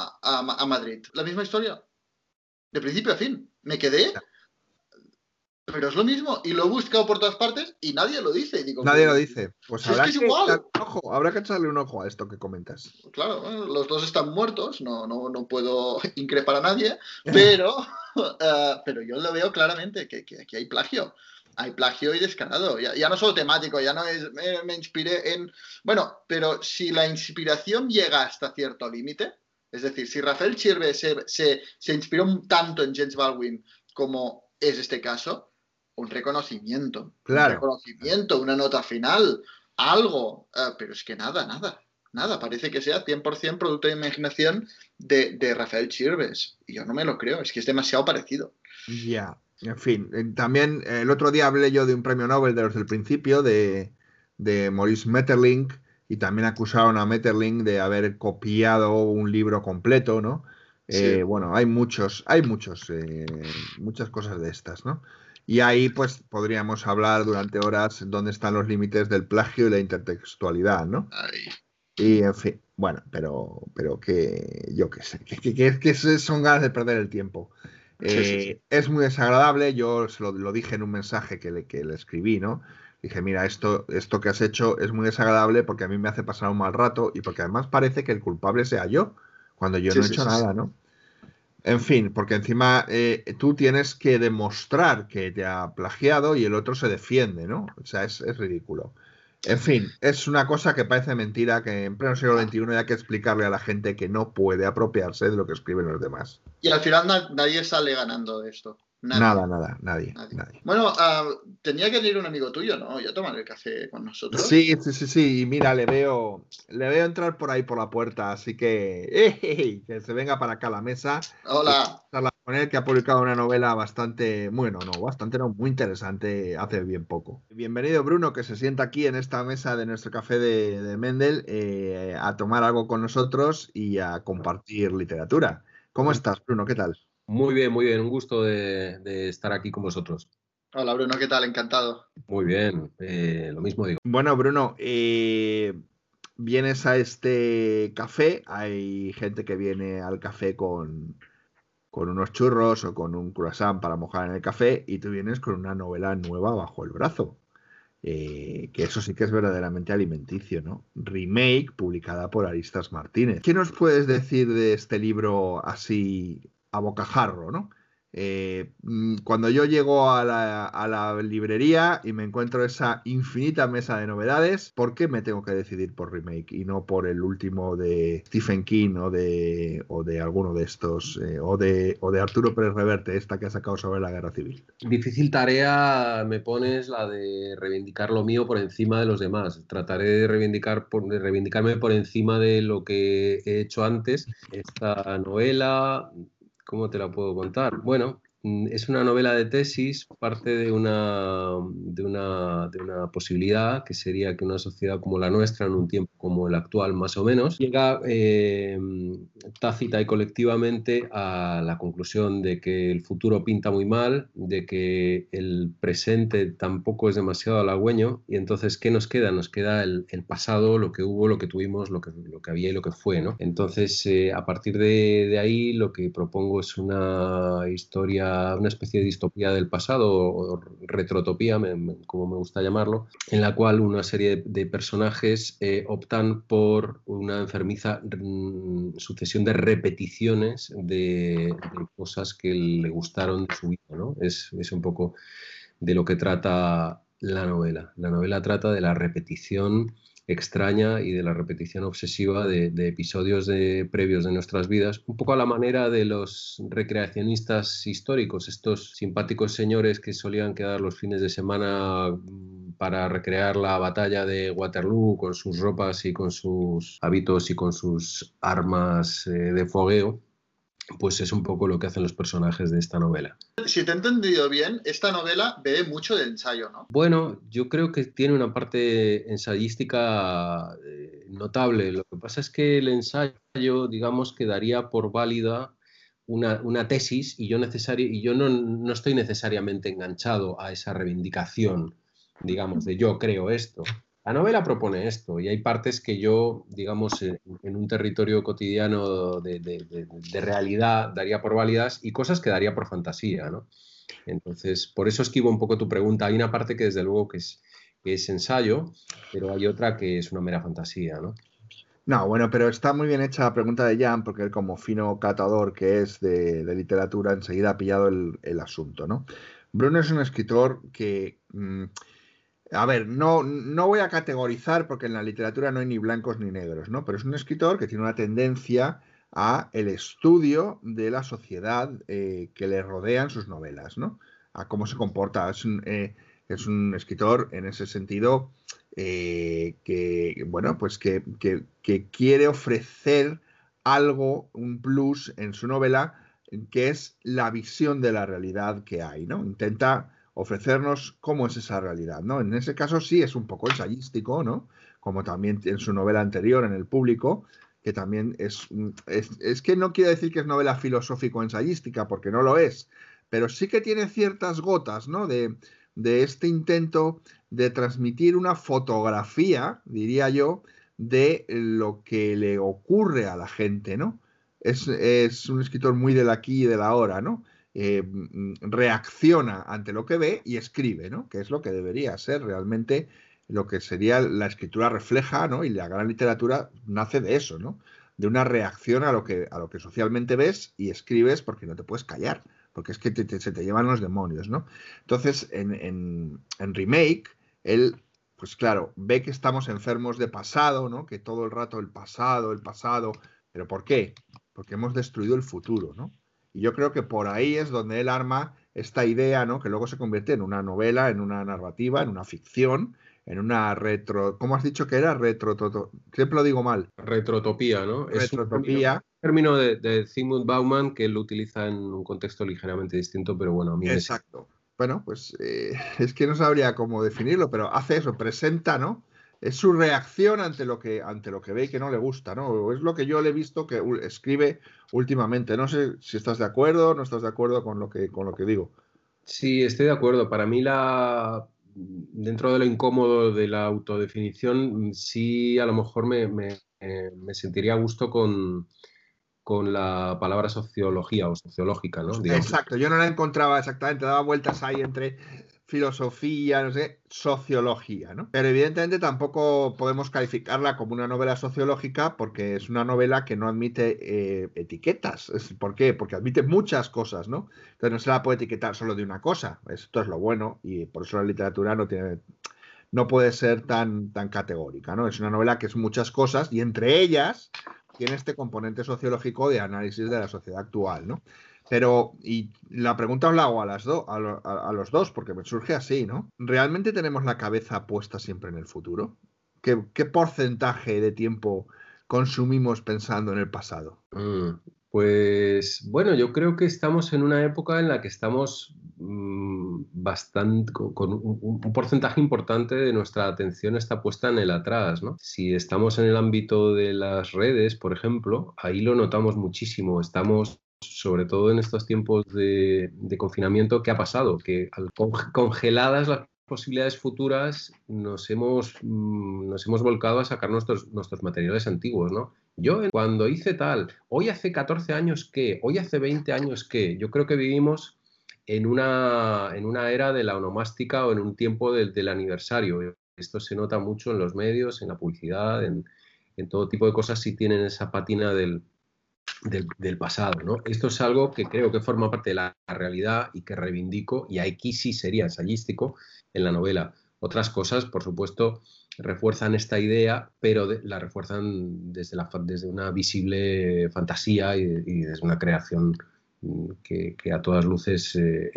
a Madrid. La misma historia, de principio a fin. Me quedé... Pero es lo mismo, y lo he buscado por todas partes y nadie lo dice. Digo, Nadie lo dice. Pues si es que es igual. Habrá que echarle un ojo a esto que comentas. Claro, bueno, los dos están muertos, no puedo increpar a nadie, pero yo lo veo claramente, que aquí hay plagio. Hay plagio y descarado. Ya no solo temático, ya no es me inspiré en... Bueno, pero si la inspiración llega hasta cierto límite, es decir, si Rafael Chirves se inspiró tanto en James Baldwin como es este caso, un reconocimiento, una nota final, algo, pero es que nada, parece que sea 100% producto de imaginación de Rafael Chirves, y yo no me lo creo, es que es demasiado parecido. Ya, en fin, también el otro día hablé yo de un premio Nobel de los del principio, de Maurice Maeterlinck, y también acusaron a Maeterlinck de haber copiado un libro completo, ¿no? Sí. Bueno, hay muchas cosas de estas, ¿no? Y ahí pues podríamos hablar durante horas dónde están los límites del plagio y la intertextualidad, ¿no? Ay. Y en fin, bueno, pero que yo qué sé, que son ganas de perder el tiempo. Sí. Es muy desagradable, yo lo dije en un mensaje que le escribí, ¿no? Dije, mira, esto que has hecho es muy desagradable porque a mí me hace pasar un mal rato y porque además parece que el culpable sea yo, cuando yo no he hecho nada, ¿no? En fin, porque encima tú tienes que demostrar que te ha plagiado y el otro se defiende, ¿no? O sea, es ridículo. En fin, es una cosa que parece mentira, que en pleno siglo XXI hay que explicarle a la gente que no puede apropiarse de lo que escriben los demás. Y al final nadie sale ganando de esto. Nadie. Bueno, tenía que venir un amigo tuyo, ¿no? Ya tomar el café con nosotros. Sí. Y mira, le veo entrar por ahí por la puerta, así que que se venga para acá a la mesa. Hola. Con él, que ha publicado una novela muy interesante hace bien poco. Bienvenido, Bruno, que se sienta aquí en esta mesa de nuestro café de Mendel a tomar algo con nosotros y a compartir literatura. ¿Cómo estás, Bruno? ¿Qué tal? Muy bien, un gusto de estar aquí con vosotros. Hola, Bruno, ¿qué tal? Encantado. Muy bien, lo mismo digo. Bueno, Bruno, vienes a este café, hay gente que viene al café con unos churros o con un croissant para mojar en el café y tú vienes con una novela nueva bajo el brazo, que eso sí que es verdaderamente alimenticio, ¿no? Remake, publicada por Aristas Martínez. ¿Qué nos puedes decir de este libro así a bocajarro, ¿no? Cuando yo llego a la librería y me encuentro esa infinita mesa de novedades, ¿por qué me tengo que decidir por Remake y no por el último de Stephen King o de alguno de estos o de Arturo Pérez Reverte, esta que ha sacado sobre la guerra civil? Difícil tarea me pones la de reivindicar lo mío por encima de los demás. Trataré de reivindicarme por encima de lo que he hecho antes. Esta novela, ¿cómo te la puedo contar? Bueno, Es una novela de tesis, parte de una posibilidad que sería que una sociedad como la nuestra, en un tiempo como el actual más o menos, llega tácita y colectivamente a la conclusión de que el futuro pinta muy mal, de que el presente tampoco es demasiado halagüeño, y entonces, ¿qué nos queda? Nos queda el pasado, lo que hubo, lo que tuvimos, lo que había y lo que fue, ¿no? Entonces, a partir de ahí, lo que propongo es una historia, una especie de distopía del pasado, o retrotopía, como me gusta llamarlo, en la cual una serie de personajes optan por una enfermiza sucesión de repeticiones de cosas que le gustaron de su vida, ¿no? Es un poco de lo que trata la novela. La novela trata de la repetición extraña y de la repetición obsesiva de episodios previos de nuestras vidas, un poco a la manera de los recreacionistas históricos, estos simpáticos señores que solían quedar los fines de semana para recrear la batalla de Waterloo con sus ropas y con sus hábitos y con sus armas de fogueo. Pues es un poco lo que hacen los personajes de esta novela. Si te he entendido bien, esta novela bebe mucho de ensayo, ¿no? Bueno, yo creo que tiene una parte ensayística notable. Lo que pasa es que el ensayo, digamos, que daría por válida una tesis y yo no estoy necesariamente enganchado a esa reivindicación, digamos, de yo creo esto. La novela propone esto y hay partes que yo, digamos, en un territorio cotidiano de realidad daría por válidas y cosas que daría por fantasía, ¿no? Entonces, por eso esquivo un poco tu pregunta. Hay una parte que desde luego que es ensayo, pero hay otra que es una mera fantasía, ¿no? No, bueno, pero está muy bien hecha la pregunta de Jan, porque él, como fino catador que es de literatura, enseguida ha pillado el asunto, ¿no? Bruno es un escritor que... a ver, no voy a categorizar porque en la literatura no hay ni blancos ni negros, ¿no? Pero es un escritor que tiene una tendencia a el estudio de la sociedad que le rodea en sus novelas, ¿no? A cómo se comporta. Es un escritor en ese sentido que, bueno, pues que quiere ofrecer algo, un plus en su novela, que es la visión de la realidad que hay, ¿no? Intenta ofrecernos cómo es esa realidad, ¿no? En ese caso sí es un poco ensayístico, ¿no? Como también en su novela anterior, En el público, que también es que no quiero decir que es novela filosófico-ensayística, porque no lo es, pero sí que tiene ciertas gotas, ¿no? De este intento de transmitir una fotografía, diría yo, de lo que le ocurre a la gente, ¿no? Es un escritor muy del aquí y del ahora, ¿no? Reacciona ante lo que ve y escribe, ¿no? Que es lo que debería ser realmente lo que sería la escritura refleja, ¿no? Y la gran literatura nace de eso, ¿no? De una reacción a lo que socialmente ves y escribes porque no te puedes callar, porque es que se te llevan los demonios, ¿no? Entonces, en Remake, él, pues claro, ve que estamos enfermos de pasado, ¿no? Que todo el rato el pasado, ¿pero por qué? Porque hemos destruido el futuro, ¿no? Y yo creo que por ahí es donde él arma esta idea, ¿no? Que luego se convierte en una novela, en una narrativa, en una ficción, en una ¿Cómo has dicho que era? Siempre lo digo mal. Retrotopía, ¿no? Retrotopía. Es un término de Zygmunt Bauman que él lo utiliza en un contexto ligeramente distinto, pero bueno, a mí Exacto. Bueno, pues es que no sabría cómo definirlo, pero hace eso, presenta, ¿no? Es su reacción ante lo que ve y que no le gusta, ¿no? Es lo que yo le he visto que escribe últimamente. No sé si estás de acuerdo o no estás de acuerdo con lo que digo. Sí, estoy de acuerdo. Para mí, dentro de lo incómodo de la autodefinición, sí a lo mejor me sentiría a gusto con la palabra sociología o sociológica, ¿no? Digamos. Exacto, yo no la encontraba exactamente, daba vueltas ahí entre filosofía, no sé, sociología, ¿no? Pero evidentemente tampoco podemos calificarla como una novela sociológica porque es una novela que no admite etiquetas. ¿Por qué? Porque admite muchas cosas, ¿no? Entonces no se la puede etiquetar solo de una cosa. Esto es lo bueno y por eso la literatura no puede ser tan categórica, ¿no? Es una novela que es muchas cosas y entre ellas tiene este componente sociológico de análisis de la sociedad actual, ¿no? Pero, y la pregunta os la hago a los dos, porque me surge así, ¿no? ¿Realmente tenemos la cabeza puesta siempre en el futuro? ¿Qué porcentaje de tiempo consumimos pensando en el pasado? Pues bueno, yo creo que estamos en una época en la que estamos bastante, con un porcentaje importante de nuestra atención está puesta en el atrás, ¿no? Si estamos en el ámbito de las redes, por ejemplo, ahí lo notamos muchísimo. Estamos, sobre todo en estos tiempos de confinamiento, ¿qué ha pasado? Que congeladas las posibilidades futuras nos hemos volcado a sacar nuestros materiales antiguos, ¿no? Yo cuando hice tal, hoy hace 14 años que, hoy hace 20 años que, yo creo que vivimos en una era de la onomástica o en un tiempo del aniversario. Esto se nota mucho en los medios, en la publicidad, en todo tipo de cosas si tienen esa pátina del pasado, ¿no? Esto es algo que creo que forma parte de la realidad y que reivindico, y aquí sí sería ensayístico en la novela. Otras cosas, por supuesto, refuerzan esta idea, pero la refuerzan desde una visible fantasía y desde una creación que a todas luces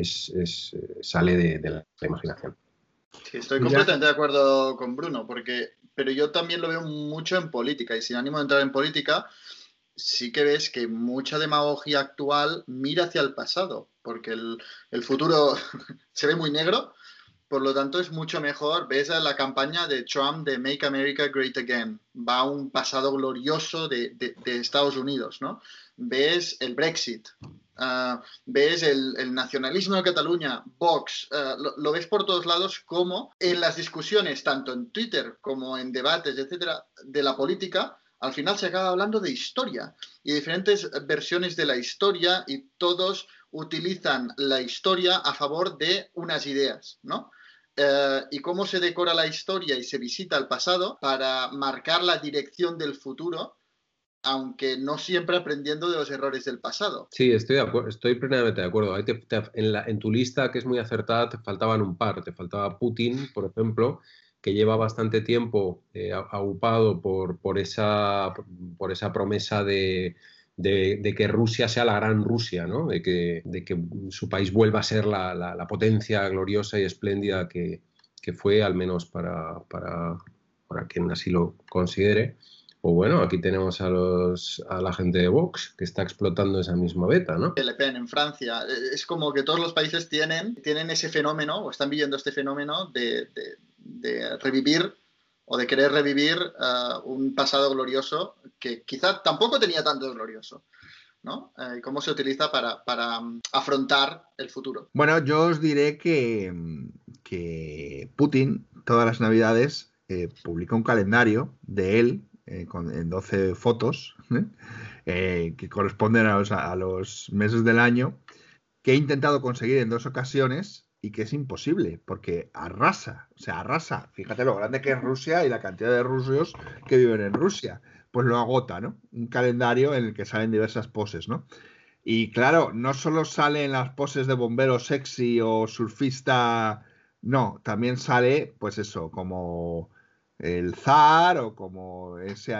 sale de la imaginación. Sí, estoy completamente de acuerdo con Bruno, pero yo también lo veo mucho en política, y sin ánimo de entrar en política, sí que ves que mucha demagogia actual mira hacia el pasado, porque el futuro se ve muy negro. Por lo tanto, es mucho mejor. Ves la campaña de Trump de Make America Great Again. Va a un pasado glorioso de Estados Unidos, ¿no? Ves el Brexit. Ves el nacionalismo de Cataluña, Vox. Lo ves por todos lados, como en las discusiones, tanto en Twitter como en debates, etcétera, de la política, al final se acaba hablando de historia y diferentes versiones de la historia, y todos utilizan la historia a favor de unas ideas, ¿no? Y cómo se decora la historia y se visita el pasado para marcar la dirección del futuro, aunque no siempre aprendiendo de los errores del pasado. Sí, estoy plenamente de acuerdo. Ahí en tu lista, que es muy acertada, te faltaban un par. Te faltaba Putin, por ejemplo, que lleva bastante tiempo aupado por esa promesa de que Rusia sea la gran Rusia, ¿no? De que su país vuelva a ser la potencia gloriosa y espléndida que fue, al menos para quien así lo considere. O bueno, aquí tenemos a la gente de Vox, que está explotando esa misma beta, ¿no? Le Pen en Francia. Es como que todos los países tienen ese fenómeno, o están viviendo este fenómeno de revivir, o de querer revivir un pasado glorioso que quizá tampoco tenía tanto glorioso, ¿no? Cómo se utiliza para afrontar el futuro. Bueno, yo os diré que Putin, todas las navidades, publica un calendario de él en 12 fotos que corresponden a los meses del año, que he intentado conseguir en 2 ocasiones y que es imposible, porque arrasa. Fíjate lo grande que es Rusia y la cantidad de rusos que viven en Rusia. Pues lo agota, ¿no? Un calendario en el que salen diversas poses, ¿no? Y claro, no solo salen las poses de bombero sexy o surfista, no, también sale, pues eso, como el zar o como esas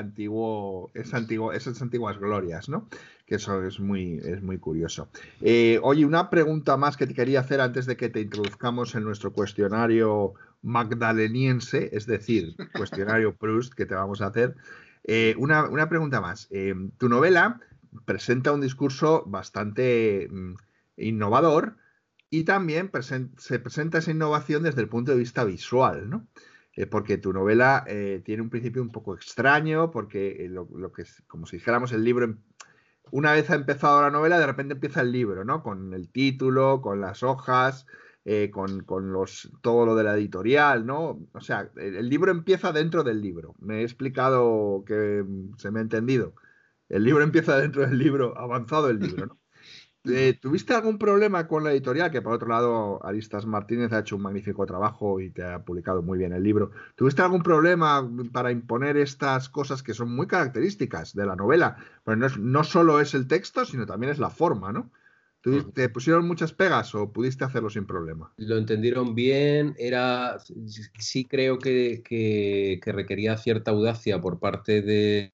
antiguas glorias, ¿no? Que eso es muy curioso. Oye, una pregunta más que te quería hacer antes de que te introduzcamos en nuestro cuestionario magdaleniense, es decir, cuestionario Proust que te vamos a hacer. Una pregunta más. Tu novela presenta un discurso bastante innovador, y también se presenta esa innovación desde el punto de vista visual, ¿no? Porque tu novela tiene un principio un poco extraño, porque lo que es, como si dijéramos, el libro, una vez ha empezado la novela, de repente empieza el libro, ¿no? Con el título, con las hojas, con todo lo de la editorial, ¿no? O sea, el libro empieza dentro del libro. Me he explicado que se me ha entendido. El libro empieza dentro del libro, avanzado el libro, ¿no? ¿Tuviste algún problema con la editorial? Que por otro lado, Aristas Martínez ha hecho un magnífico trabajo y te ha publicado muy bien el libro. ¿Tuviste algún problema para imponer estas cosas que son muy características de la novela? Pero no solo es el texto, sino también es la forma, ¿no? ¿Te pusieron muchas pegas o pudiste hacerlo sin problema? Lo entendieron bien. Sí creo que requería cierta audacia por parte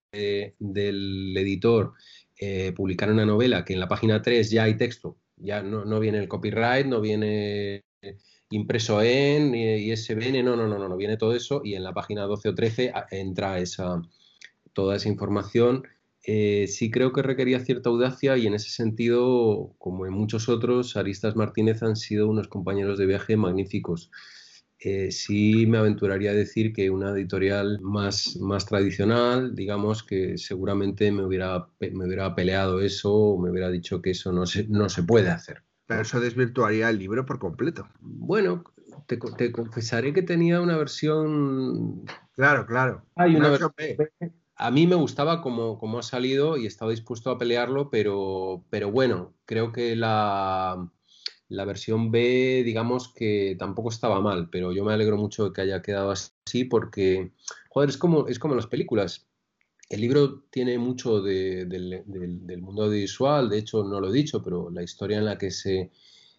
del editor. Publicar una novela que en la página 3 ya hay texto, ya no viene el copyright, no viene impreso en ISBN, no viene todo eso, y en la página 12 o 13 entra toda esa información Sí creo que requería cierta audacia y en ese sentido, como en muchos otros, Aristas Martínez han sido unos compañeros de viaje magníficos. Sí me aventuraría a decir que una editorial más tradicional, digamos, que seguramente me hubiera peleado eso o me hubiera dicho que eso no se puede hacer. Pero eso desvirtuaría el libro por completo. Bueno, te confesaré que tenía una versión... Claro. Hay una versión versión B. B. A mí me gustaba como ha salido y estaba dispuesto a pelearlo, pero bueno, creo que la versión B, digamos que tampoco estaba mal, pero yo me alegro mucho de que haya quedado así porque, joder, es como las películas. El libro tiene mucho del mundo audiovisual, de hecho no lo he dicho, pero la historia en la que se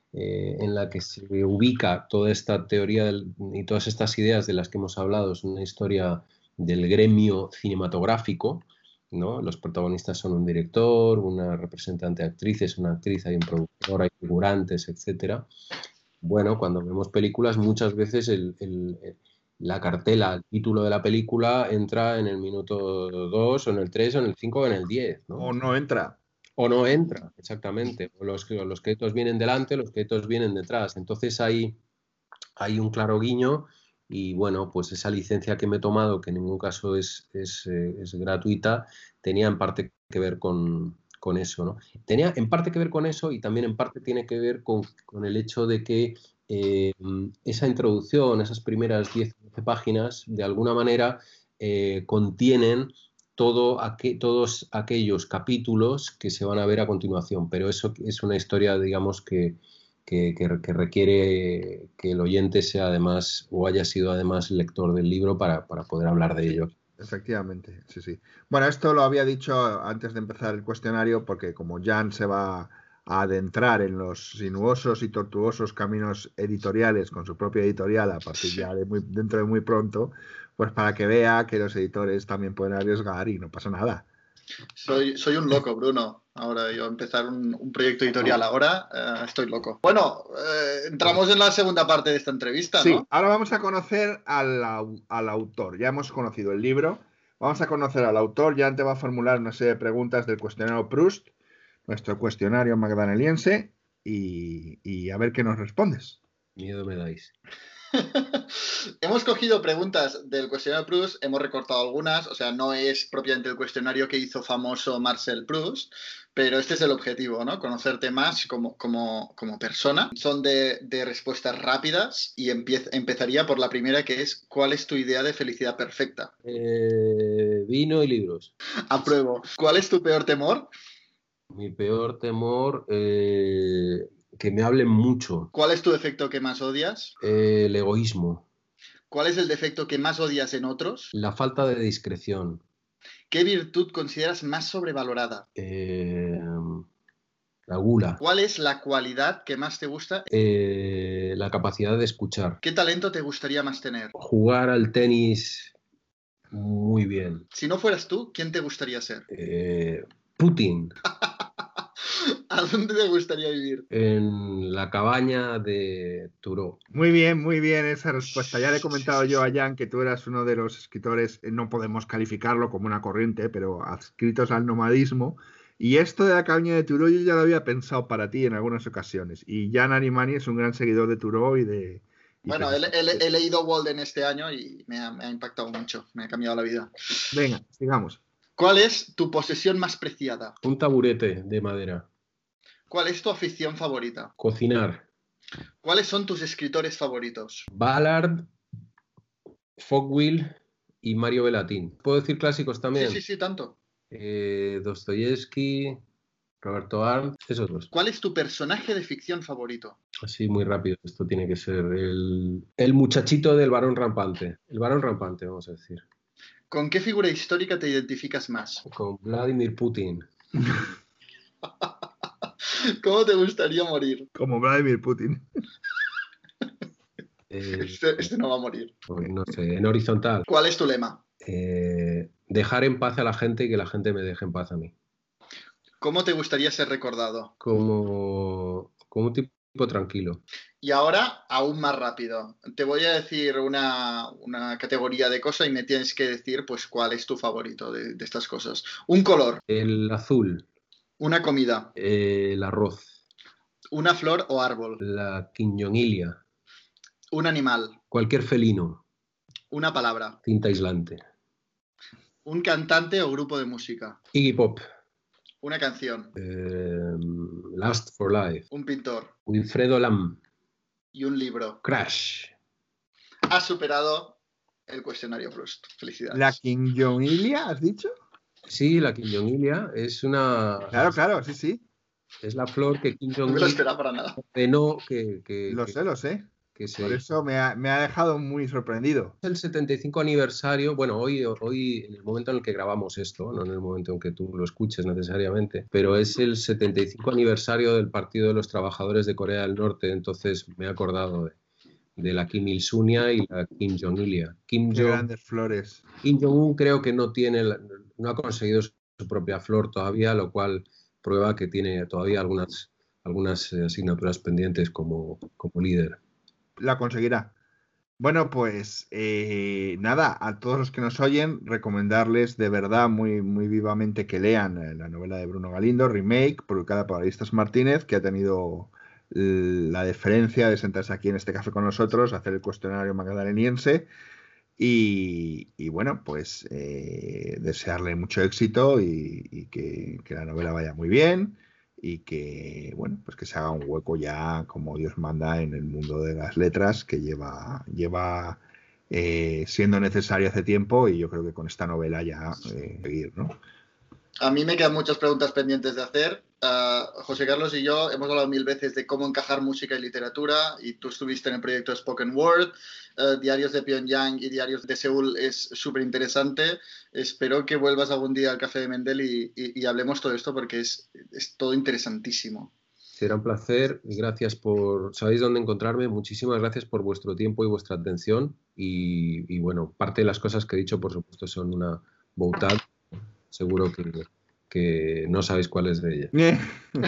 ubica toda esta teoría y todas estas ideas de las que hemos hablado es una historia del gremio cinematográfico, ¿no? Los protagonistas son un director, una representante de actrices, una actriz, hay un productor, hay figurantes, etcétera. Bueno, cuando vemos películas, muchas veces la cartela, el título de la película entra en el minuto 2 o en el 3 o en el 5 o en el 10, ¿no? O no entra. O no entra, exactamente. O los créditos vienen delante, los créditos vienen detrás. Entonces hay un claro guiño y bueno, pues esa licencia que me he tomado, que en ningún caso es gratuita, tenía en parte que ver con eso, ¿no? Tenía en parte que ver con eso y también en parte tiene que ver con el hecho de que esa introducción, esas primeras 10 o 12 páginas, de alguna manera contienen todos aquellos capítulos que se van a ver a continuación, pero eso es una historia, digamos, que requiere que el oyente sea además o haya sido además lector del libro para poder hablar de ello. Efectivamente, sí. Bueno, esto lo había dicho antes de empezar el cuestionario porque como Jan se va a adentrar en los sinuosos y tortuosos caminos editoriales con su propia editorial a partir ya dentro de muy pronto, pues para que vea que los editores también pueden arriesgar y no pasa nada. Soy un loco, Bruno. Ahora yo empezar un proyecto editorial ahora, estoy loco. Bueno, entramos en la segunda parte de esta entrevista, ¿no? Sí, ahora vamos a conocer al autor. Ya hemos conocido el libro. Vamos a conocer al autor. Jan te va a formular una serie de preguntas del cuestionario Proust, nuestro cuestionario magdaleniense, y a ver qué nos respondes. Miedo me dais. Hemos cogido preguntas del cuestionario Proust, hemos recortado algunas, o sea, no es propiamente el cuestionario que hizo famoso Marcel Proust, pero este es el objetivo, ¿no? Conocerte más como persona. Son de respuestas rápidas y empezaría por la primera, que es ¿cuál es tu idea de felicidad perfecta? Vino y libros. Apruebo. ¿Cuál es tu peor temor? Mi peor temor, que me hablen mucho. ¿Cuál es tu defecto que más odias? El egoísmo. ¿Cuál es el defecto que más odias en otros? La falta de discreción. ¿Qué virtud consideras más sobrevalorada? La gula. ¿Cuál es la cualidad que más te gusta? La capacidad de escuchar. ¿Qué talento te gustaría más tener? Jugar al tenis muy bien. Si no fueras tú, ¿quién te gustaría ser? Putin. ¿A dónde te gustaría vivir? En la cabaña de Turó. Muy bien esa respuesta. Ya le he comentado yo a Jan que tú eras uno de los escritores, no podemos calificarlo como una corriente, pero adscritos al nomadismo. Y esto de la cabaña de Turó yo ya lo había pensado para ti en algunas ocasiones. Y Jan Arimani es un gran seguidor de Turó y de... Bueno, he leído Walden este año y me ha impactado mucho, me ha cambiado la vida. Venga, sigamos. ¿Cuál es tu posesión más preciada? Un taburete de madera. ¿Cuál es tu afición favorita? Cocinar. ¿Cuáles son tus escritores favoritos? Ballard, Fogwill y Mario Bellatín. ¿Puedo decir clásicos también? Sí, tanto. Dostoyevsky, Roberto Arlt, esos dos. ¿Cuál es tu personaje de ficción favorito? Así muy rápido, esto tiene que ser el muchachito del varón rampante. El varón rampante, vamos a decir. ¿Con qué figura histórica te identificas más? Con Vladimir Putin. ¿Cómo te gustaría morir? Como Vladimir Putin. Este no va a morir. No sé, en horizontal. ¿Cuál es tu lema? Dejar en paz a la gente y que la gente me deje en paz a mí. ¿Cómo te gustaría ser recordado? Como un tipo tipo tranquilo. Y ahora, aún más rápido. Te voy a decir una categoría de cosas y me tienes que decir pues cuál es tu favorito de estas cosas. Un color, El azul, una comida, el arroz, una flor o árbol, la quiñonilla, un animal, cualquier felino, una palabra, cinta aislante, un cantante o grupo de música, Iggy Pop, una canción, Last for Life, un pintor Wilfredo Lam, y un libro. Crash. Has superado el cuestionario Proust. Felicidades. ¿La Quiñonilla, has dicho? Sí, la quiñonilla es una... Claro, sí. Es la flor que Kim No me lo Jong-il esperaba para nada. ordenó Lo sé. que se... Por eso me ha dejado muy sorprendido. Es el 75 aniversario, bueno, hoy en el momento en el que grabamos esto, no en el momento en que tú lo escuches necesariamente, pero es el 75 aniversario del Partido de los Trabajadores de Corea del Norte, entonces me he acordado de la Kim Il-sunya y la Kim Jong-ilia. Qué grandes flores. Kim Jong-un creo que no ha conseguido su propia flor todavía, lo cual prueba que tiene todavía algunas asignaturas pendientes como líder. La conseguirá. Bueno, pues nada, a todos los que nos oyen, recomendarles de verdad muy, muy vivamente que lean la novela de Bruno Galindo, Remake, publicada por Aristas Martínez, que ha tenido la deferencia de sentarse aquí en este caso con nosotros, hacer el cuestionario magdaleniense y bueno, pues desearle mucho éxito y que la novela vaya muy bien. Y que, bueno, pues que se haga un hueco ya como Dios manda en el mundo de las letras que lleva siendo necesario hace tiempo y yo creo que con esta novela ya seguir, ¿no? A mí me quedan muchas preguntas pendientes de hacer. José Carlos y yo hemos hablado 1000 veces de cómo encajar música y literatura y tú estuviste en el proyecto Spoken Word. Diarios de Pyongyang y Diarios de Seúl es súper interesante. Espero que vuelvas algún día al Café de Mendel y hablemos todo esto porque es todo interesantísimo. Será un placer y gracias sabéis dónde encontrarme, muchísimas gracias por vuestro tiempo y vuestra atención y bueno, parte de las cosas que he dicho por supuesto son una boutade, seguro que no sabéis cuál es de ella.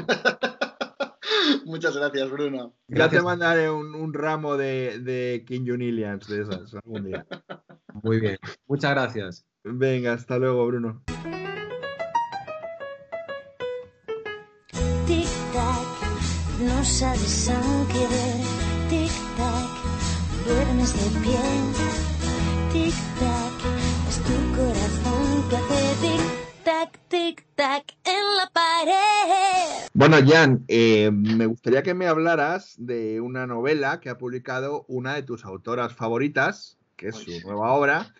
Muchas gracias, Bruno. Ya te mandaré un ramo de Kim Jong-ilians de esas algún día. Muy bien, muchas gracias. Venga, hasta luego, Bruno. Tic-tac, no sabes aún querer. Tic-tac, duermes de pie. Tic-tac, es tu corazón que hace tic-tac, tic-tac en la pared. Bueno, Jan, me gustaría que me hablaras de una novela que ha publicado una de tus autoras favoritas, que es su nueva obra.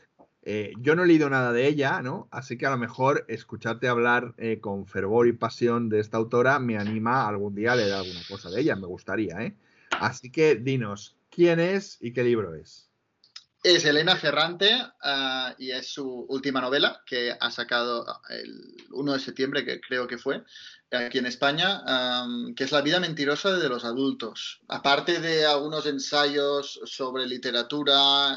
Yo no he leído nada de ella, ¿no? Así que a lo mejor escucharte hablar con fervor y pasión de esta autora me anima algún día a leer alguna cosa de ella, me gustaría, ¿eh? Así que dinos, ¿quién es y qué libro es? Es Elena Ferrante y es su última novela que ha sacado el 1 de septiembre, que creo que fue, aquí en España, que es La vida mentirosa de los adultos. Aparte de algunos ensayos sobre literatura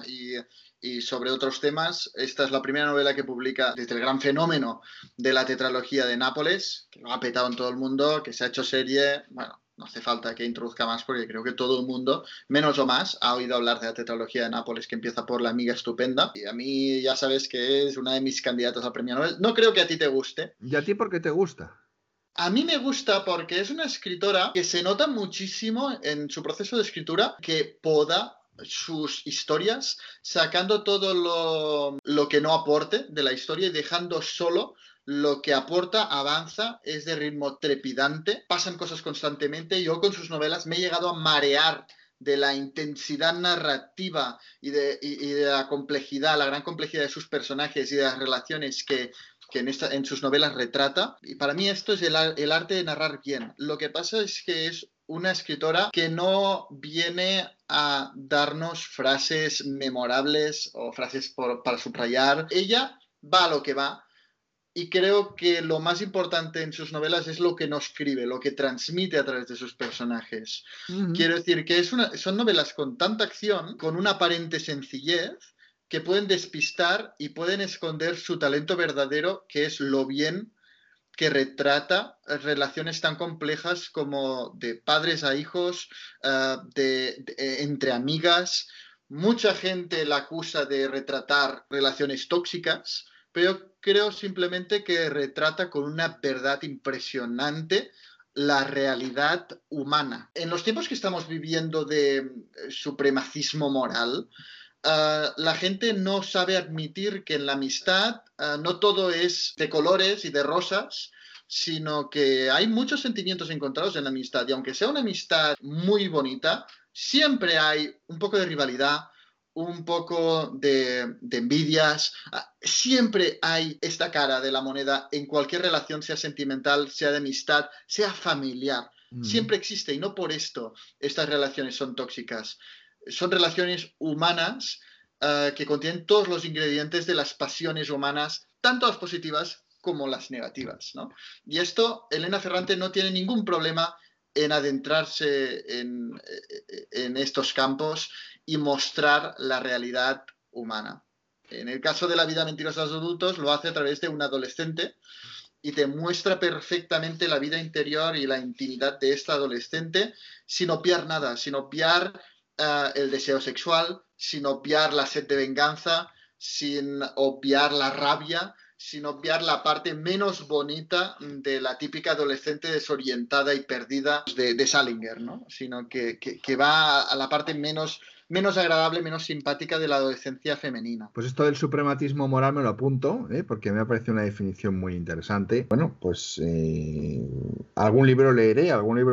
y sobre otros temas, esta es la primera novela que publica desde el gran fenómeno de la tetralogía de Nápoles, que lo ha petado en todo el mundo, que se ha hecho serie, bueno, no hace falta que introduzca más porque creo que todo el mundo, menos o más, ha oído hablar de la tetralogía de Nápoles que empieza por La amiga estupenda. Y a mí ya sabes que es una de mis candidatas al premio Nobel. No creo que a ti te guste. ¿Y a ti por qué te gusta? A mí me gusta porque es una escritora que se nota muchísimo en su proceso de escritura que poda sus historias sacando todo lo que no aporte de la historia y dejando solo lo que aporta, avanza, es de ritmo trepidante, pasan cosas constantemente. Yo con sus novelas me he llegado a marear de la intensidad narrativa y de la complejidad, la gran complejidad de sus personajes y de las relaciones que en sus novelas retrata. Y para mí esto es el arte de narrar bien. Lo que pasa es que es una escritora que no viene a darnos frases memorables o frases para subrayar. Ella va a lo que va. Y creo que lo más importante en sus novelas es lo que no escribe, lo que transmite a través de sus personajes. Quiero decir que son novelas con tanta acción, con una aparente sencillez, que pueden despistar y pueden esconder su talento verdadero, que es lo bien que retrata relaciones tan complejas como de padres a hijos, entre amigas. Mucha gente la acusa de retratar relaciones tóxicas, pero creo simplemente que retrata con una verdad impresionante la realidad humana. En los tiempos que estamos viviendo de supremacismo moral, la gente no sabe admitir que en la amistad no todo es de colores y de rosas, sino que hay muchos sentimientos encontrados en la amistad. Y aunque sea una amistad muy bonita, siempre hay un poco de rivalidad, un poco de envidias. Siempre hay esta cara de la moneda en cualquier relación, sea sentimental, sea de amistad, sea familiar. Siempre existe, y no por esto estas relaciones son tóxicas. Son relaciones humanas que contienen todos los ingredientes de las pasiones humanas, tanto las positivas como las negativas, ¿no? Y esto, Elena Ferrante no tiene ningún problema en adentrarse en estos campos y mostrar la realidad humana. En el caso de La vida mentirosa de los adultos, lo hace a través de un adolescente y te muestra perfectamente la vida interior y la intimidad de esta adolescente sin obviar nada, sin obviar el deseo sexual, sin obviar la sed de venganza, sin obviar la rabia, sin obviar la parte menos bonita de la típica adolescente desorientada y perdida de Salinger, ¿no? Sino que va a la parte menos agradable, menos simpática de la adolescencia femenina. Pues esto del suprematismo moral me lo apunto, porque me ha parecido una definición muy interesante. Bueno, pues algún libro leeré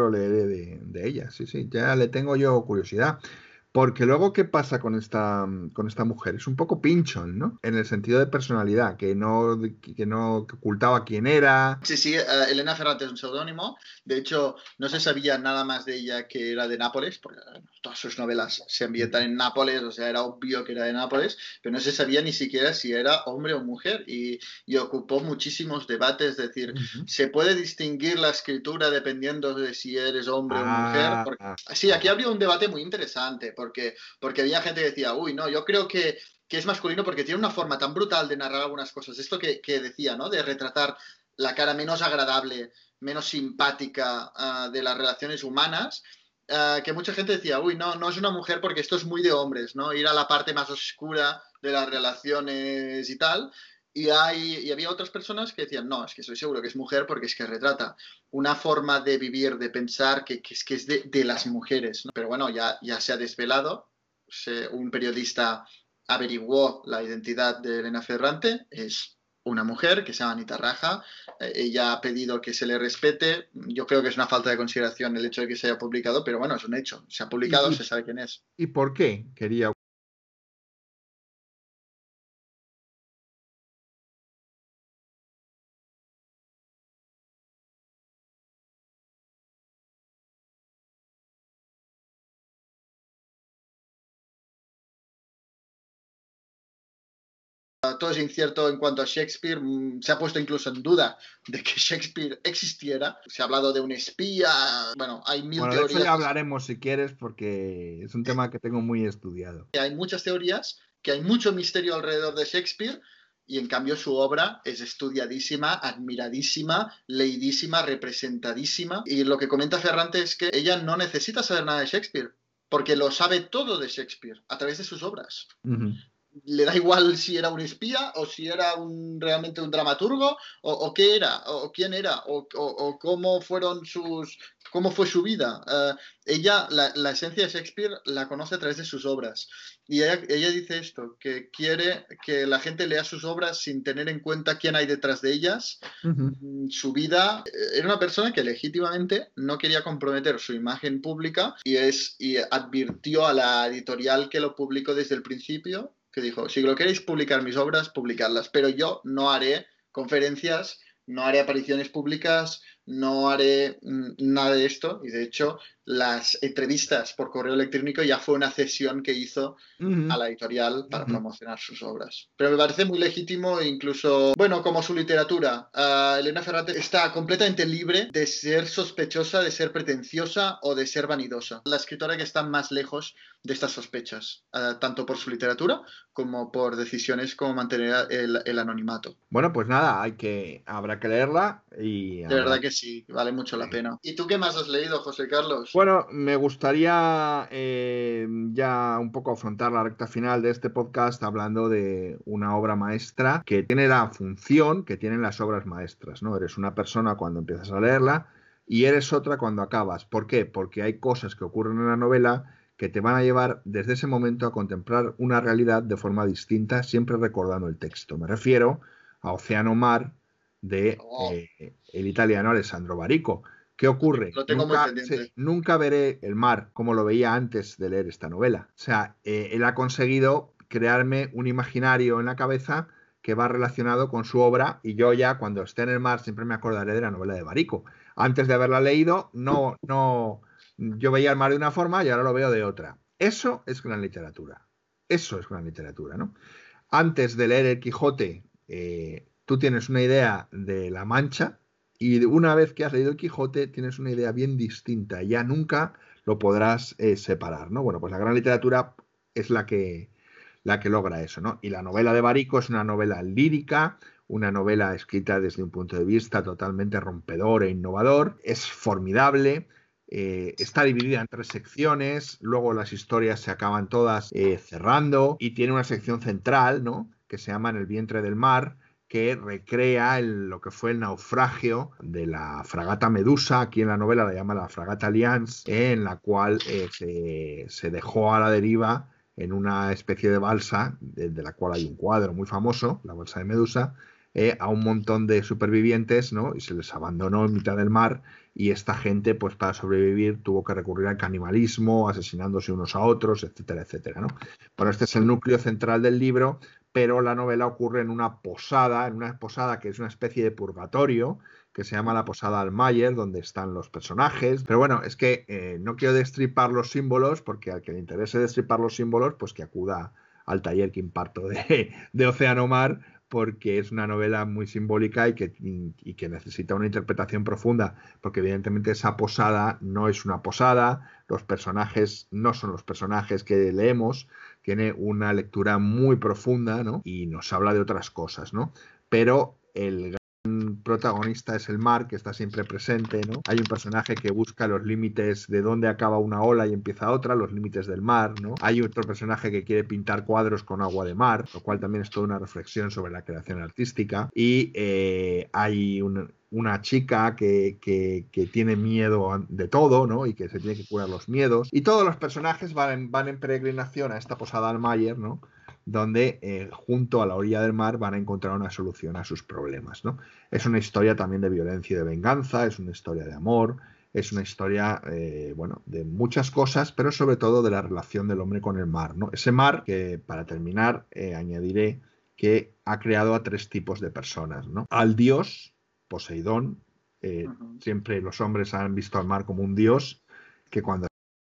de ella, sí, ya le tengo yo curiosidad. Porque luego, ¿qué pasa con esta mujer? Es un poco pinchón, ¿no? En el sentido de personalidad, que ocultaba quién era. Sí, Elena Ferrante es un seudónimo. De hecho, no se sabía nada más de ella que era de Nápoles, porque todas sus novelas se ambientan en Nápoles, o sea, era obvio que era de Nápoles, pero no se sabía ni siquiera si era hombre o mujer, y ocupó muchísimos debates, es decir, ¿se puede distinguir la escritura dependiendo de si eres hombre o mujer? Sí, aquí habría un debate muy interesante, porque había gente que decía, uy, no, yo creo que es masculino porque tiene una forma tan brutal de narrar algunas cosas. Esto que decía, ¿no? De retratar la cara menos agradable, menos simpática de las relaciones humanas, que mucha gente decía, uy, no es una mujer porque esto es muy de hombres, ¿no? Ir a la parte más oscura de las relaciones y tal. Y había otras personas que decían, no, es que estoy seguro que es mujer porque es que retrata una forma de vivir, de pensar que es de las mujeres, ¿no? Pero bueno, ya se ha desvelado. Un periodista averiguó la identidad de Elena Ferrante, es una mujer que se llama Anita Raja. Ella ha pedido que se le respete. Yo creo que es una falta de consideración el hecho de que se haya publicado, pero bueno, es un hecho. Se ha publicado, se sabe quién es. ¿Y por qué quería? Todo es incierto en cuanto a Shakespeare. Se ha puesto incluso en duda de que Shakespeare existiera. Se ha hablado de un espía. Bueno, hay mil teorías. De eso ya hablaremos si quieres, porque es un tema que tengo muy estudiado. Hay muchas teorías, que hay mucho misterio alrededor de Shakespeare, y en cambio su obra es estudiadísima, admiradísima, leidísima, representadísima. Y lo que comenta Ferrante es que ella no necesita saber nada de Shakespeare, porque lo sabe todo de Shakespeare a través de sus obras. Le da igual si era un espía o si era realmente un dramaturgo o qué era, o quién era, o cómo fue su vida. Ella, la esencia de Shakespeare la conoce a través de sus obras. Y ella dice esto, que quiere que la gente lea sus obras sin tener en cuenta quién hay detrás de ellas, su vida. Era una persona que legítimamente no quería comprometer su imagen pública y advirtió a la editorial que lo publicó desde el principio, que dijo, si lo queréis publicar mis obras, publicadlas, pero yo no haré conferencias, no haré apariciones públicas, no haré nada de esto. Y de hecho, las entrevistas por correo electrónico ya fue una cesión que hizo a la editorial para promocionar sus obras. Pero me parece muy legítimo e incluso, bueno, como su literatura. Elena Ferrante está completamente libre de ser sospechosa, de ser pretenciosa o de ser vanidosa. La escritora que está más lejos de estas sospechas, tanto por su literatura como por decisiones como mantener el anonimato. Bueno, pues nada, habrá que leerla y... De verdad que sí, vale mucho la pena. ¿Y tú qué más has leído, José Carlos? Bueno, me gustaría ya un poco afrontar la recta final de este podcast hablando de una obra maestra que tiene la función que tienen las obras maestras, ¿no? Eres una persona cuando empiezas a leerla y eres otra cuando acabas. ¿Por qué? Porque hay cosas que ocurren en la novela que te van a llevar desde ese momento a contemplar una realidad de forma distinta, siempre recordando el texto. Me refiero a Océano Mar de el italiano Alessandro Barico. ¿Qué ocurre? Lo tengo muy pendiente. Nunca veré el mar como lo veía antes de leer esta novela. O sea, él ha conseguido crearme un imaginario en la cabeza que va relacionado con su obra y yo ya cuando esté en el mar siempre me acordaré de la novela de Barico. Antes de haberla leído, yo veía el mar de una forma y ahora lo veo de otra. Eso es gran literatura. Eso es gran literatura, ¿no? Antes de leer El Quijote, tú tienes una idea de La Mancha y una vez que has leído El Quijote tienes una idea bien distinta. Ya nunca lo podrás separar, ¿no? Bueno, pues la gran literatura es la que logra eso, ¿no? Y la novela de Barico es una novela lírica, una novela escrita desde un punto de vista totalmente rompedor e innovador. Es formidable. Está dividida en 3 secciones, luego las historias se acaban todas cerrando y tiene una sección central, ¿no? Que se llama En el vientre del mar, que recrea lo que fue el naufragio de la fragata Medusa, aquí en la novela la llama la fragata Alliance, en la cual se dejó a la deriva en una especie de balsa, de la cual hay un cuadro muy famoso, la balsa de Medusa, a un montón de supervivientes, ¿no? Y se les abandonó en mitad del mar y esta gente, pues para sobrevivir, tuvo que recurrir al canibalismo, asesinándose unos a otros, etcétera, etcétera, ¿no? Bueno, este es el núcleo central del libro, pero la novela ocurre en una posada que es una especie de purgatorio, que se llama la Posada Almayer, donde están los personajes. Pero bueno, es que no quiero destripar los símbolos, porque al que le interese destripar los símbolos, pues que acuda al taller que imparto de Océano Mar, porque es una novela muy simbólica y que necesita una interpretación profunda, porque evidentemente esa posada no es una posada, los personajes no son los personajes que leemos, tiene una lectura muy profunda, ¿no? Y nos habla de otras cosas, ¿no? Pero el protagonista es el mar, que está siempre presente, ¿no? Hay un personaje que busca los límites de dónde acaba una ola y empieza otra, los límites del mar, ¿no? Hay otro personaje que quiere pintar cuadros con agua de mar, lo cual también es toda una reflexión sobre la creación artística. Y hay una chica que tiene miedo de todo, ¿no? Y que se tiene que curar los miedos. Y todos los personajes van en peregrinación a esta posada Almayer, ¿no? Donde junto a la orilla del mar van a encontrar una solución a sus problemas, ¿no? Es una historia también de violencia y de venganza, es una historia de amor, es una historia, bueno, de muchas cosas, pero sobre todo de la relación del hombre con el mar, ¿no? Ese mar que, para terminar, añadiré que ha creado a 3 tipos de personas, ¿no? Al dios Poseidón, siempre los hombres han visto al mar como un dios, que cuando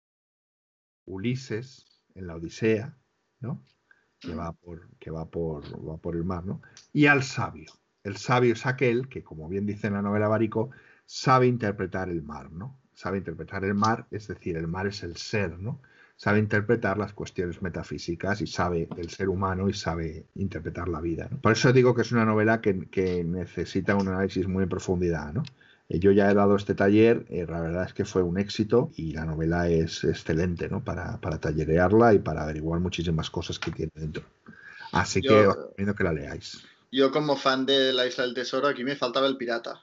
Ulises en la Odisea, ¿no? Que va por el mar, ¿no? Y al sabio. El sabio es aquel que, como bien dice en la novela Barico, sabe interpretar el mar, ¿no? Sabe interpretar el mar, es decir, el mar es el ser, ¿no? Sabe interpretar las cuestiones metafísicas y sabe el ser humano y sabe interpretar la vida, ¿no? Por eso digo que es una novela que necesita un análisis muy en profundidad, ¿no? Yo ya he dado este taller, la verdad es que fue un éxito y la novela es excelente, ¿no? Para tallerearla y para averiguar muchísimas cosas que tiene dentro. Así que os recomiendo que la leáis. Yo como fan de La Isla del Tesoro, aquí me faltaba el pirata.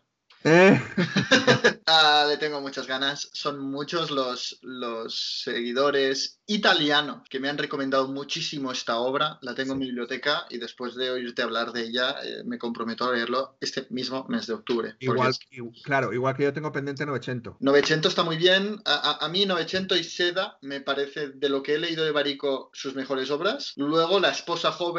Le tengo muchas ganas. Son muchos los seguidores italianos que me han recomendado muchísimo esta obra. La tengo en mi biblioteca y después de oírte hablar de ella me comprometo a leerlo este mismo mes de octubre. Igual que yo tengo pendiente Novecento. Novecento está muy bien. A mí Novecento y Seda me parece, de lo que he leído de Barico, sus mejores obras. Luego La esposa joven,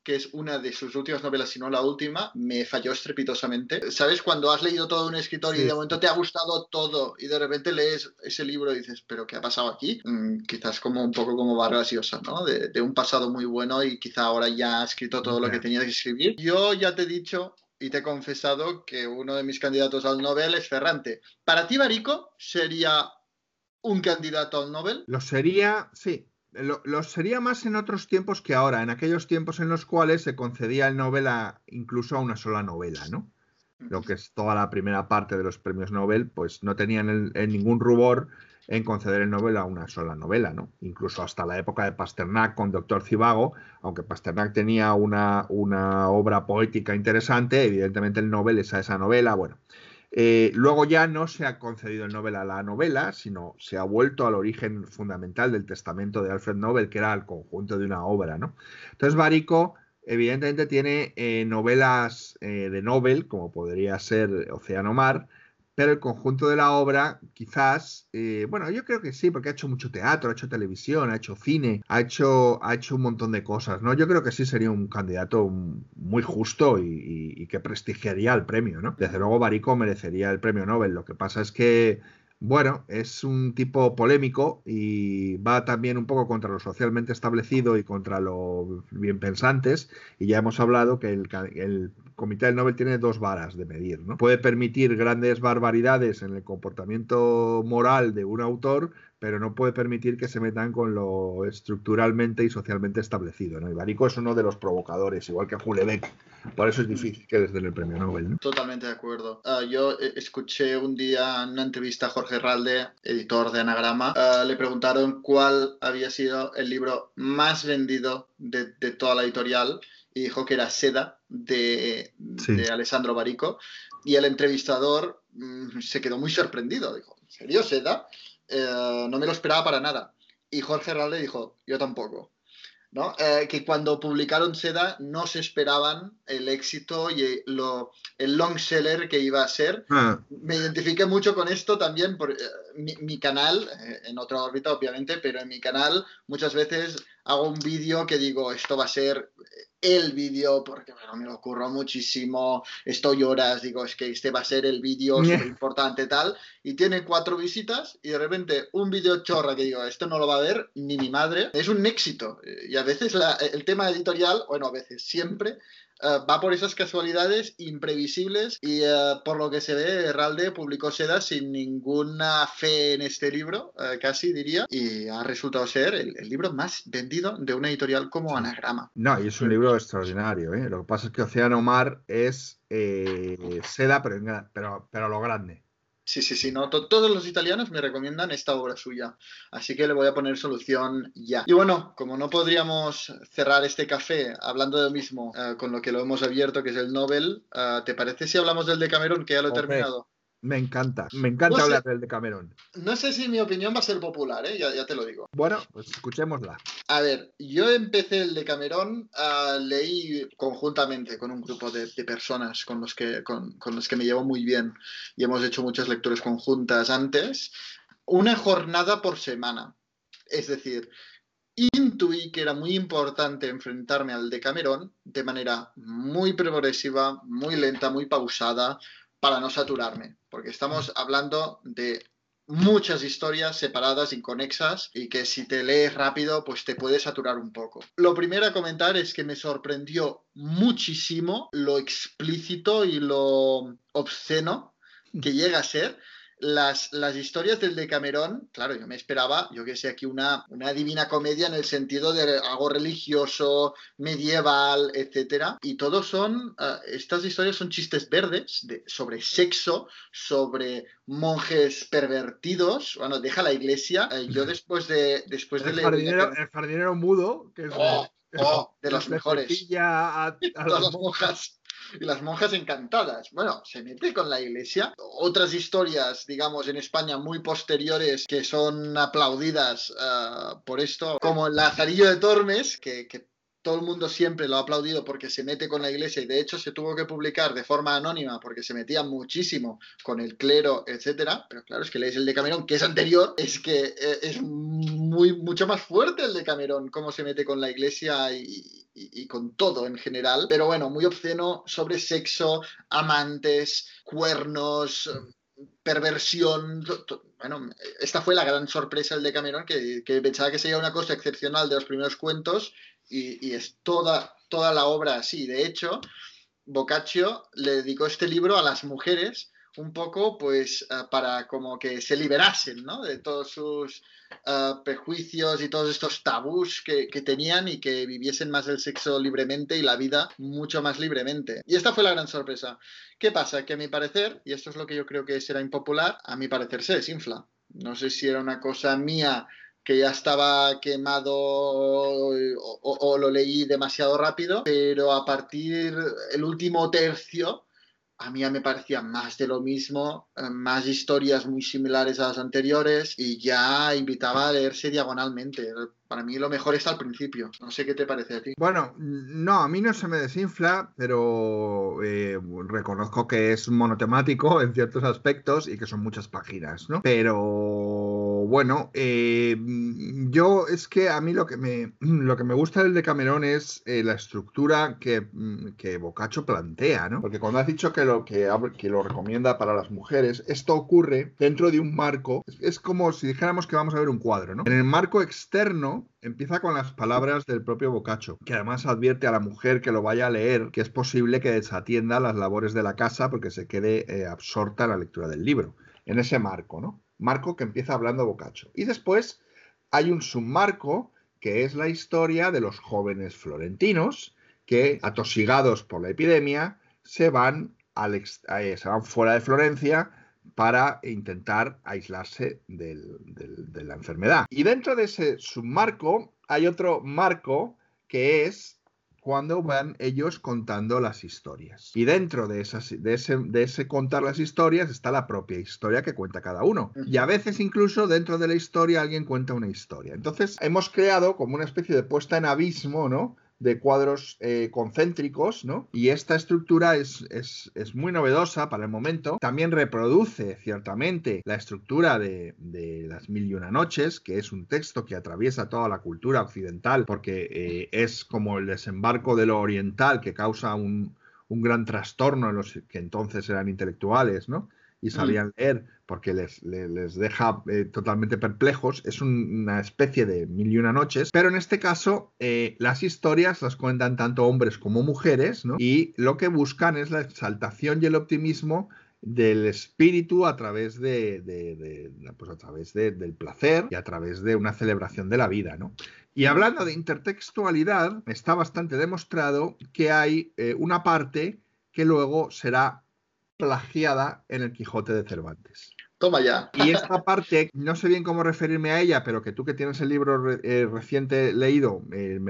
que es una de sus últimas novelas, si no la última, me falló estrepitosamente. ¿Sabes? Cuando has leído todo un escritor y de momento te ha gustado todo y de repente lees ese libro y dices, ¿pero qué ha pasado aquí? Quizás como un poco como Vargas Llosa, ¿no? De un pasado muy bueno y quizá ahora ya ha escrito todo lo que tenía que escribir. Yo ya te he dicho y te he confesado que uno de mis candidatos al Nobel es Ferrante. ¿Para ti, Barico, sería un candidato al Nobel? Lo sería, sí. Lo sería más en otros tiempos que ahora, en aquellos tiempos en los cuales se concedía el Nobel incluso a una sola novela, ¿no? Lo que es toda la primera parte de los premios Nobel, pues no tenían ningún rubor en conceder el Nobel a una sola novela, ¿no? Incluso hasta la época de Pasternak con Doctor Zhivago, aunque Pasternak tenía una obra poética interesante, evidentemente el Nobel es a esa novela, bueno. Luego ya no se ha concedido el Nobel a la novela, sino se ha vuelto al origen fundamental del testamento de Alfred Nobel, que era el conjunto de una obra, ¿no? Entonces Barico evidentemente tiene novelas de Nobel, como podría ser Océano Mar, pero el conjunto de la obra, quizás, bueno, yo creo que sí, porque ha hecho mucho teatro, ha hecho televisión, ha hecho cine, ha hecho un montón de cosas, ¿no? Yo creo que sí sería un candidato muy justo y que prestigiaría el premio, ¿no? Desde luego Barico merecería el premio Nobel. Lo que pasa es que, bueno, es un tipo polémico y va también un poco contra lo socialmente establecido y contra los bienpensantes, y ya hemos hablado que el Comité del Nobel tiene dos varas de medir, ¿no? Puede permitir grandes barbaridades en el comportamiento moral de un autor, pero no puede permitir que se metan con lo estructuralmente y socialmente establecido, ¿no? Y Barico es uno de los provocadores, igual que Houellebecq. Por eso es difícil que les den el premio Nobel, ¿no? Totalmente de acuerdo. Yo escuché un día en una entrevista a Jorge Herralde, editor de Anagrama. Le preguntaron cuál había sido el libro más vendido de toda la editorial y dijo que era Seda, de Alessandro Barico. Y el entrevistador se quedó muy sorprendido. Dijo, ¿en serio, Seda? No me lo esperaba para nada. Y Jorge Herralde dijo, yo tampoco, ¿no? Que cuando publicaron Seda no se esperaban el éxito y el long seller que iba a ser. Me identifiqué mucho con esto también por mi canal, en otra órbita obviamente, pero en mi canal muchas veces hago un vídeo que digo, esto va a ser el vídeo, porque bueno, me lo ocurrió muchísimo, estoy horas, digo, es que este va a ser el vídeo súper importante tal, y tiene 4 visitas, y de repente un vídeo chorra que digo, esto no lo va a ver ni mi madre, es un éxito, y a veces el tema editorial, bueno, a veces siempre, va por esas casualidades imprevisibles y por lo que se ve, Herralde publicó Seda sin ninguna fe en este libro, casi diría, y ha resultado ser el libro más vendido de una editorial como Anagrama. No, y es un libro extraordinario, ¿eh? Lo que pasa es que Océano Mar es Seda, pero a lo grande. Sí, no, todos los italianos me recomiendan esta obra suya, así que le voy a poner solución ya. Y bueno, como no podríamos cerrar este café hablando de lo mismo con lo que lo hemos abierto, que es el Nobel, ¿te parece si hablamos del Decamerón, que ya lo he terminado? Me encanta hablar del Decamerón. No sé si mi opinión va a ser popular, ya te lo digo. Bueno, pues escuchémosla. A ver, yo empecé el Decamerón, leí conjuntamente con un grupo de personas con los que me llevo muy bien y hemos hecho muchas lecturas conjuntas antes, una jornada por semana. Es decir, intuí que era muy importante enfrentarme al Decamerón de manera muy progresiva, muy lenta, muy pausada, para no saturarme, porque estamos hablando de muchas historias separadas, inconexas, y que si te lees rápido, pues te puede saturar un poco. Lo primero a comentar es que me sorprendió muchísimo lo explícito y lo obsceno que llega a ser. Las historias del Decamerón, claro, yo me esperaba, yo que sé, aquí una divina comedia en el sentido de algo religioso, medieval, etcétera, y todos son, estas historias son chistes verdes sobre sexo, sobre monjes pervertidos, bueno, deja la iglesia, yo después de leer... El jardinero mudo, que es de los mejores. A las monjas. Y las monjas encantadas. Bueno, se mete con la iglesia. Otras historias, digamos, en España muy posteriores que son aplaudidas por esto, como el Lazarillo de Tormes, que todo el mundo siempre lo ha aplaudido porque se mete con la iglesia y de hecho se tuvo que publicar de forma anónima porque se metía muchísimo con el clero, etcétera. Pero claro, es que lees el Decamerón, que es anterior, es que es mucho más fuerte el Decamerón, cómo se mete con la iglesia y y con todo en general, pero bueno, muy obsceno, sobre sexo, amantes, cuernos, perversión. Bueno, esta fue la gran sorpresa del Decamerón, que pensaba que sería una cosa excepcional de los primeros cuentos y es toda la obra así. De hecho, Boccaccio le dedicó este libro a las mujeres un poco pues para como que se liberasen, ¿no?, de todos sus prejuicios y todos estos tabús que tenían y que viviesen más el sexo libremente y la vida mucho más libremente. Y esta fue la gran sorpresa. ¿Qué pasa? Que a mi parecer, y esto es lo que yo creo que será impopular, a mi parecer se desinfla. No sé si era una cosa mía que ya estaba quemado o lo leí demasiado rápido, pero a partir del último tercio a mí ya me parecía más de lo mismo, más historias muy similares a las anteriores y ya invitaba a leerse diagonalmente. Para mí lo mejor está al principio. No sé qué te parece a ti. Bueno, no, a mí no se me desinfla, pero reconozco que es monotemático en ciertos aspectos y que son muchas páginas, ¿no? Pero bueno, yo es que a mí lo que me gusta del Decamerón es la estructura que Boccaccio plantea, ¿no? Porque cuando has dicho que lo recomienda para las mujeres, esto ocurre dentro de un marco, es como si dijéramos que vamos a ver un cuadro, ¿no? En el marco externo empieza con las palabras del propio Boccaccio, que además advierte a la mujer que lo vaya a leer que es posible que desatienda las labores de la casa porque se quede absorta en la lectura del libro. En ese marco, ¿no? Marco que empieza hablando Boccaccio. Y después hay un submarco que es la historia de los jóvenes florentinos que, atosigados por la epidemia, se van fuera de Florencia para intentar aislarse de la enfermedad. Y dentro de ese submarco hay otro marco que es cuando van ellos contando las historias. Y dentro de ese contar las historias está la propia historia que cuenta cada uno. Y a veces incluso dentro de la historia alguien cuenta una historia. Entonces hemos creado como una especie de puesta en abismo, ¿no?, de cuadros concéntricos, ¿no? Y esta estructura es muy novedosa para el momento. También reproduce ciertamente la estructura de Las Mil y Una Noches, que es un texto que atraviesa toda la cultura occidental, porque es como el desembarco de lo oriental que causa un gran trastorno en los que entonces eran intelectuales, ¿no?, y sabían leer, porque les deja totalmente perplejos. Es una especie de Mil y Una Noches, pero en este caso las historias las cuentan tanto hombres como mujeres, ¿no?, y lo que buscan es la exaltación y el optimismo del espíritu a través pues a través del placer y a través de una celebración de la vida, ¿no? Y hablando de intertextualidad, está bastante demostrado que hay una parte que luego será plagiada en el Quijote de Cervantes. Toma ya. Y esta parte, no sé bien cómo referirme a ella, pero que tú que tienes el libro reciente leído,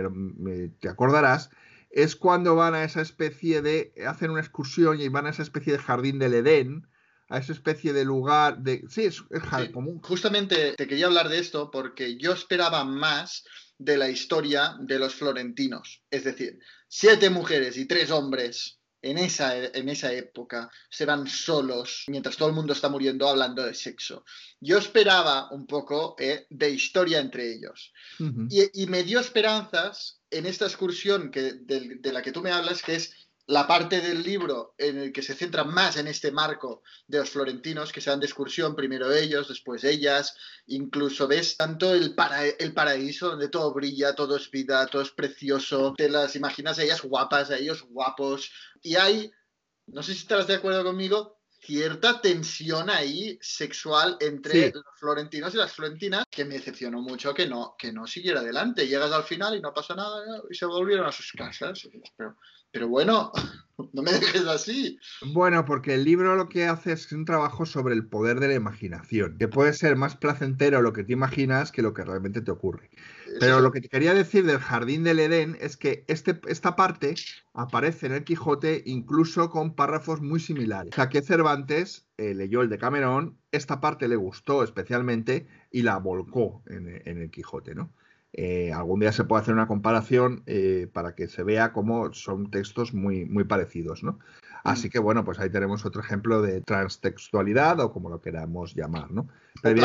te acordarás, es cuando van a esa especie hacen una excursión y van a esa especie de jardín del Edén, a esa especie de lugar de... Sí, es común. Justamente te quería hablar de esto porque yo esperaba más de la historia de los florentinos. Es decir, 7 mujeres y 3 hombres en esa época se van solos mientras todo el mundo está muriendo hablando de sexo. Yo esperaba un poco de historia entre ellos. Uh-huh. Y me dio esperanzas en esta excursión de la que tú me hablas, que es la parte del libro en el que se centra más en este marco de los florentinos, que se van de excursión, primero ellos, después ellas, incluso ves tanto el paraíso donde todo brilla, todo es vida, todo es precioso, te las imaginas a ellas guapas, a ellos guapos, y hay, no sé si estarás de acuerdo conmigo, cierta tensión ahí sexual entre los florentinos y las florentinas, que me decepcionó mucho que no siguiera adelante. Llegas al final y no pasa nada y se volvieron a sus casas. Pero bueno, no me dejes así. Bueno, porque el libro lo que hace es un trabajo sobre el poder de la imaginación, que puede ser más placentero lo que te imaginas que lo que realmente te ocurre. Pero lo que te quería decir del Jardín del Edén es que esta parte aparece en el Quijote incluso con párrafos muy similares. O sea, que Cervantes leyó el Decamerón, esta parte le gustó especialmente y la volcó en el Quijote, ¿no? Algún día se puede hacer una comparación para que se vea cómo son textos muy, muy parecidos, ¿no? Así que bueno, pues ahí tenemos otro ejemplo de transtextualidad o como lo queramos llamar, ¿no? Pero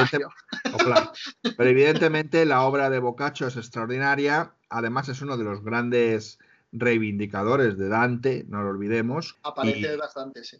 evidentemente la obra de Boccaccio es extraordinaria. Además es uno de los grandes reivindicadores de Dante, no lo olvidemos. Aparece bastante, sí.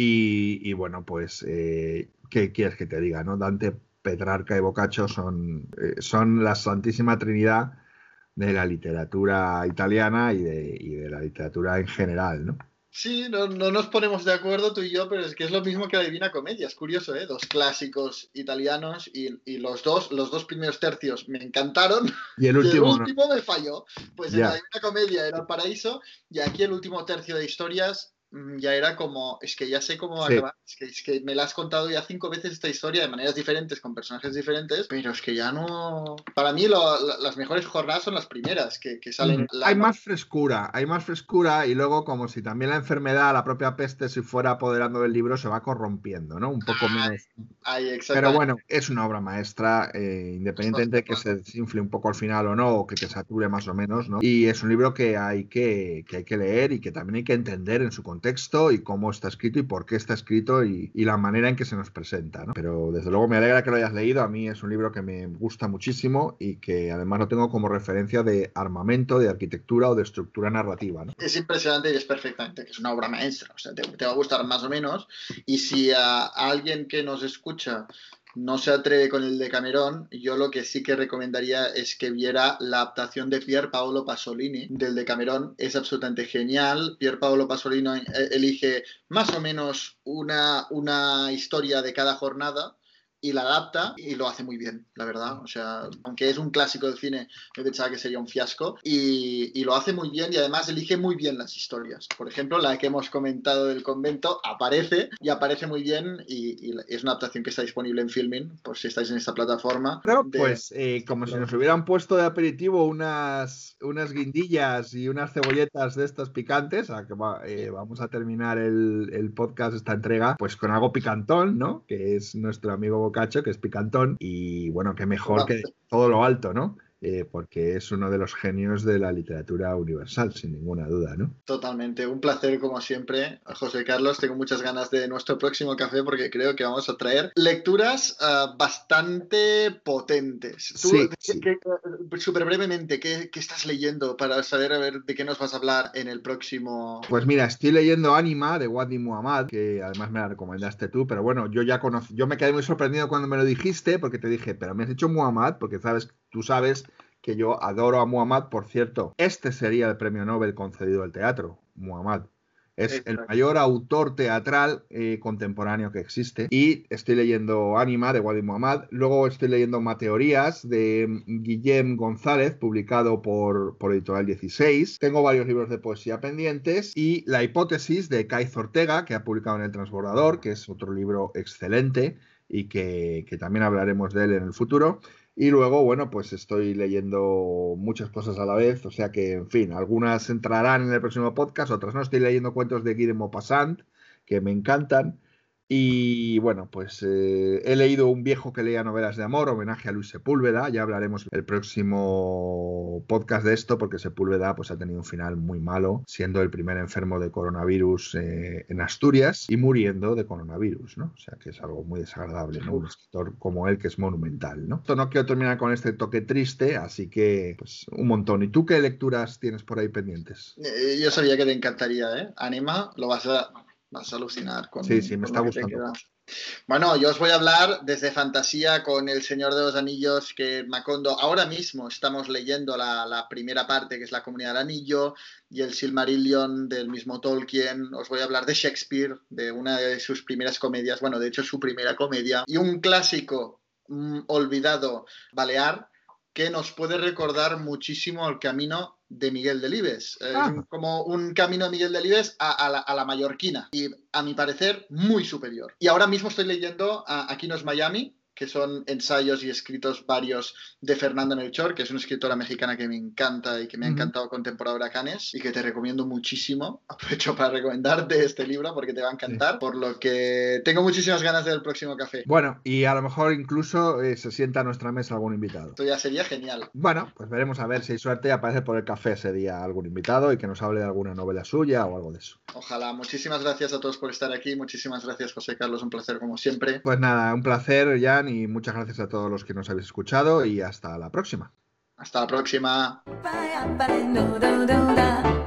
Y bueno, pues, ¿qué quieres que te diga, no? Dante, Petrarca y Boccaccio son la santísima trinidad de la literatura italiana y de la literatura en general, ¿no? Sí, no nos ponemos de acuerdo tú y yo, pero es que es lo mismo que la Divina Comedia. Es curioso, ¿eh? Dos clásicos italianos y los dos primeros tercios me encantaron Y el y el último, último me falló. Pues en Ya. la Divina Comedia era el paraíso y aquí el último tercio de historias ya era como, es que ya sé cómo va a Sí. acabar. Es que me la has contado ya 5 veces esta historia de maneras diferentes, con personajes diferentes, pero es que ya no... Para mí las mejores jornadas son las primeras, que salen... Hay más frescura y luego como si también la enfermedad, la propia peste, si fuera apoderando del libro, se va corrompiendo, ¿no? Un poco menos. Ay, Pero exactamente. bueno, es una obra maestra, independientemente de que se desinfle un poco al final o no, o que te sature más o menos, ¿no? Y es un libro que hay que leer y que también hay que entender en su contexto y cómo está escrito y por qué está escrito y la manera en que se nos presenta, ¿no? Pero desde luego me alegra que lo hayas leído. A mí es un libro que me gusta muchísimo y que además lo tengo como referencia de armamento, de arquitectura o de estructura narrativa, ¿no? Es impresionante y es perfectamente, que es una obra maestra, o sea, te va a gustar más o menos, y si a alguien que nos escucha no se atreve con el Decamerón, yo lo que sí que recomendaría es que viera la adaptación de Pier Paolo Pasolini del Decamerón. Es absolutamente genial. Pier Paolo Pasolini elige más o menos una historia de cada jornada y la adapta y lo hace muy bien, la verdad. O sea, aunque es un clásico del cine, yo pensaba que sería un fiasco y lo hace muy bien y además elige muy bien las historias. Por ejemplo, la que hemos comentado del convento aparece muy bien y es una adaptación que está disponible en Filmin, por si estáis en esta plataforma. Pero pues como si nos hubieran puesto de aperitivo unas guindillas y unas cebolletas de estas picantes, a que vamos a terminar el podcast, esta entrega, pues con algo picantón, ¿no? Que es nuestro amigo Boccaccio, que es picantón, y bueno, qué mejor que todo lo alto, ¿no? Porque es uno de los genios de la literatura universal, sin ninguna duda, ¿no? Totalmente, un placer como siempre, José Carlos. Tengo muchas ganas de nuestro próximo café porque creo que vamos a traer lecturas bastante potentes. Tú, Sí. súper brevemente, ¿qué estás leyendo para saber a ver de qué nos vas a hablar en el próximo? Pues mira, estoy leyendo Ánima de Wadi Muhammad, que además me la recomendaste tú, pero bueno, yo me quedé muy sorprendido cuando me lo dijiste, porque te dije, pero me has dicho Muhammad, porque tú sabes que yo adoro a Muhammad. Por cierto, este sería el premio Nobel concedido al teatro, Muhammad. Es el mayor autor teatral contemporáneo que existe. Y estoy leyendo Ánima de Wadi Muhammad. Luego estoy leyendo Mateorías de Guillem González, publicado por Editorial 16. Tengo varios libros de poesía pendientes. Y La hipótesis de Caiz Ortega, que ha publicado en El Transbordador, que es otro libro excelente y que también hablaremos de él en el futuro. Y luego, bueno, pues estoy leyendo muchas cosas a la vez, o sea que, en fin, algunas entrarán en el próximo podcast, otras no. Estoy leyendo cuentos de Guy de Maupassant, que me encantan. Y bueno, pues he leído Un viejo que leía novelas de amor, homenaje a Luis Sepúlveda. Ya hablaremos el próximo podcast de esto, porque Sepúlveda pues ha tenido un final muy malo, siendo el primer enfermo de coronavirus en Asturias y muriendo de coronavirus, ¿no? O sea que es algo muy desagradable, ¿no? Un escritor como él que es monumental, ¿no? Esto no quiero terminar con este toque triste, así que pues un montón. ¿Y tú qué lecturas tienes por ahí pendientes? Yo sabía que te encantaría, ¿eh? Ánima, vas a alucinar con... Sí, me está gustando. Bueno, yo os voy a hablar desde fantasía con El Señor de los Anillos, que Macondo, ahora mismo estamos leyendo la primera parte, que es La Comunidad del Anillo, y el Silmarillion del mismo Tolkien. Os voy a hablar de Shakespeare, de una de sus primeras comedias, bueno, de hecho su primera comedia, y un clásico olvidado balear, que nos puede recordar muchísimo el camino de Miguel Delibes. Es como un camino de Miguel Delibes a la mallorquina y, a mi parecer, muy superior. Y ahora mismo estoy leyendo Aquí no es Miami, que son ensayos y escritos varios de Fernanda Melchor, que es una escritora mexicana que me encanta y que me ha encantado con Temporada de Huracanes y que te recomiendo muchísimo. Aprovecho para recomendarte este libro porque te va a encantar, por lo que tengo muchísimas ganas del próximo café. Bueno, y a lo mejor incluso se sienta a nuestra mesa algún invitado. Esto ya sería genial. Bueno, pues veremos a ver si hay suerte y aparece por el café ese día algún invitado y que nos hable de alguna novela suya o algo de eso. Ojalá. Muchísimas gracias a todos por estar aquí. Muchísimas gracias, José Carlos. Un placer como siempre. Pues nada, un placer, Jan, y muchas gracias a todos los que nos habéis escuchado y hasta la próxima. Hasta la próxima. Bye, bye, no, no, no, no.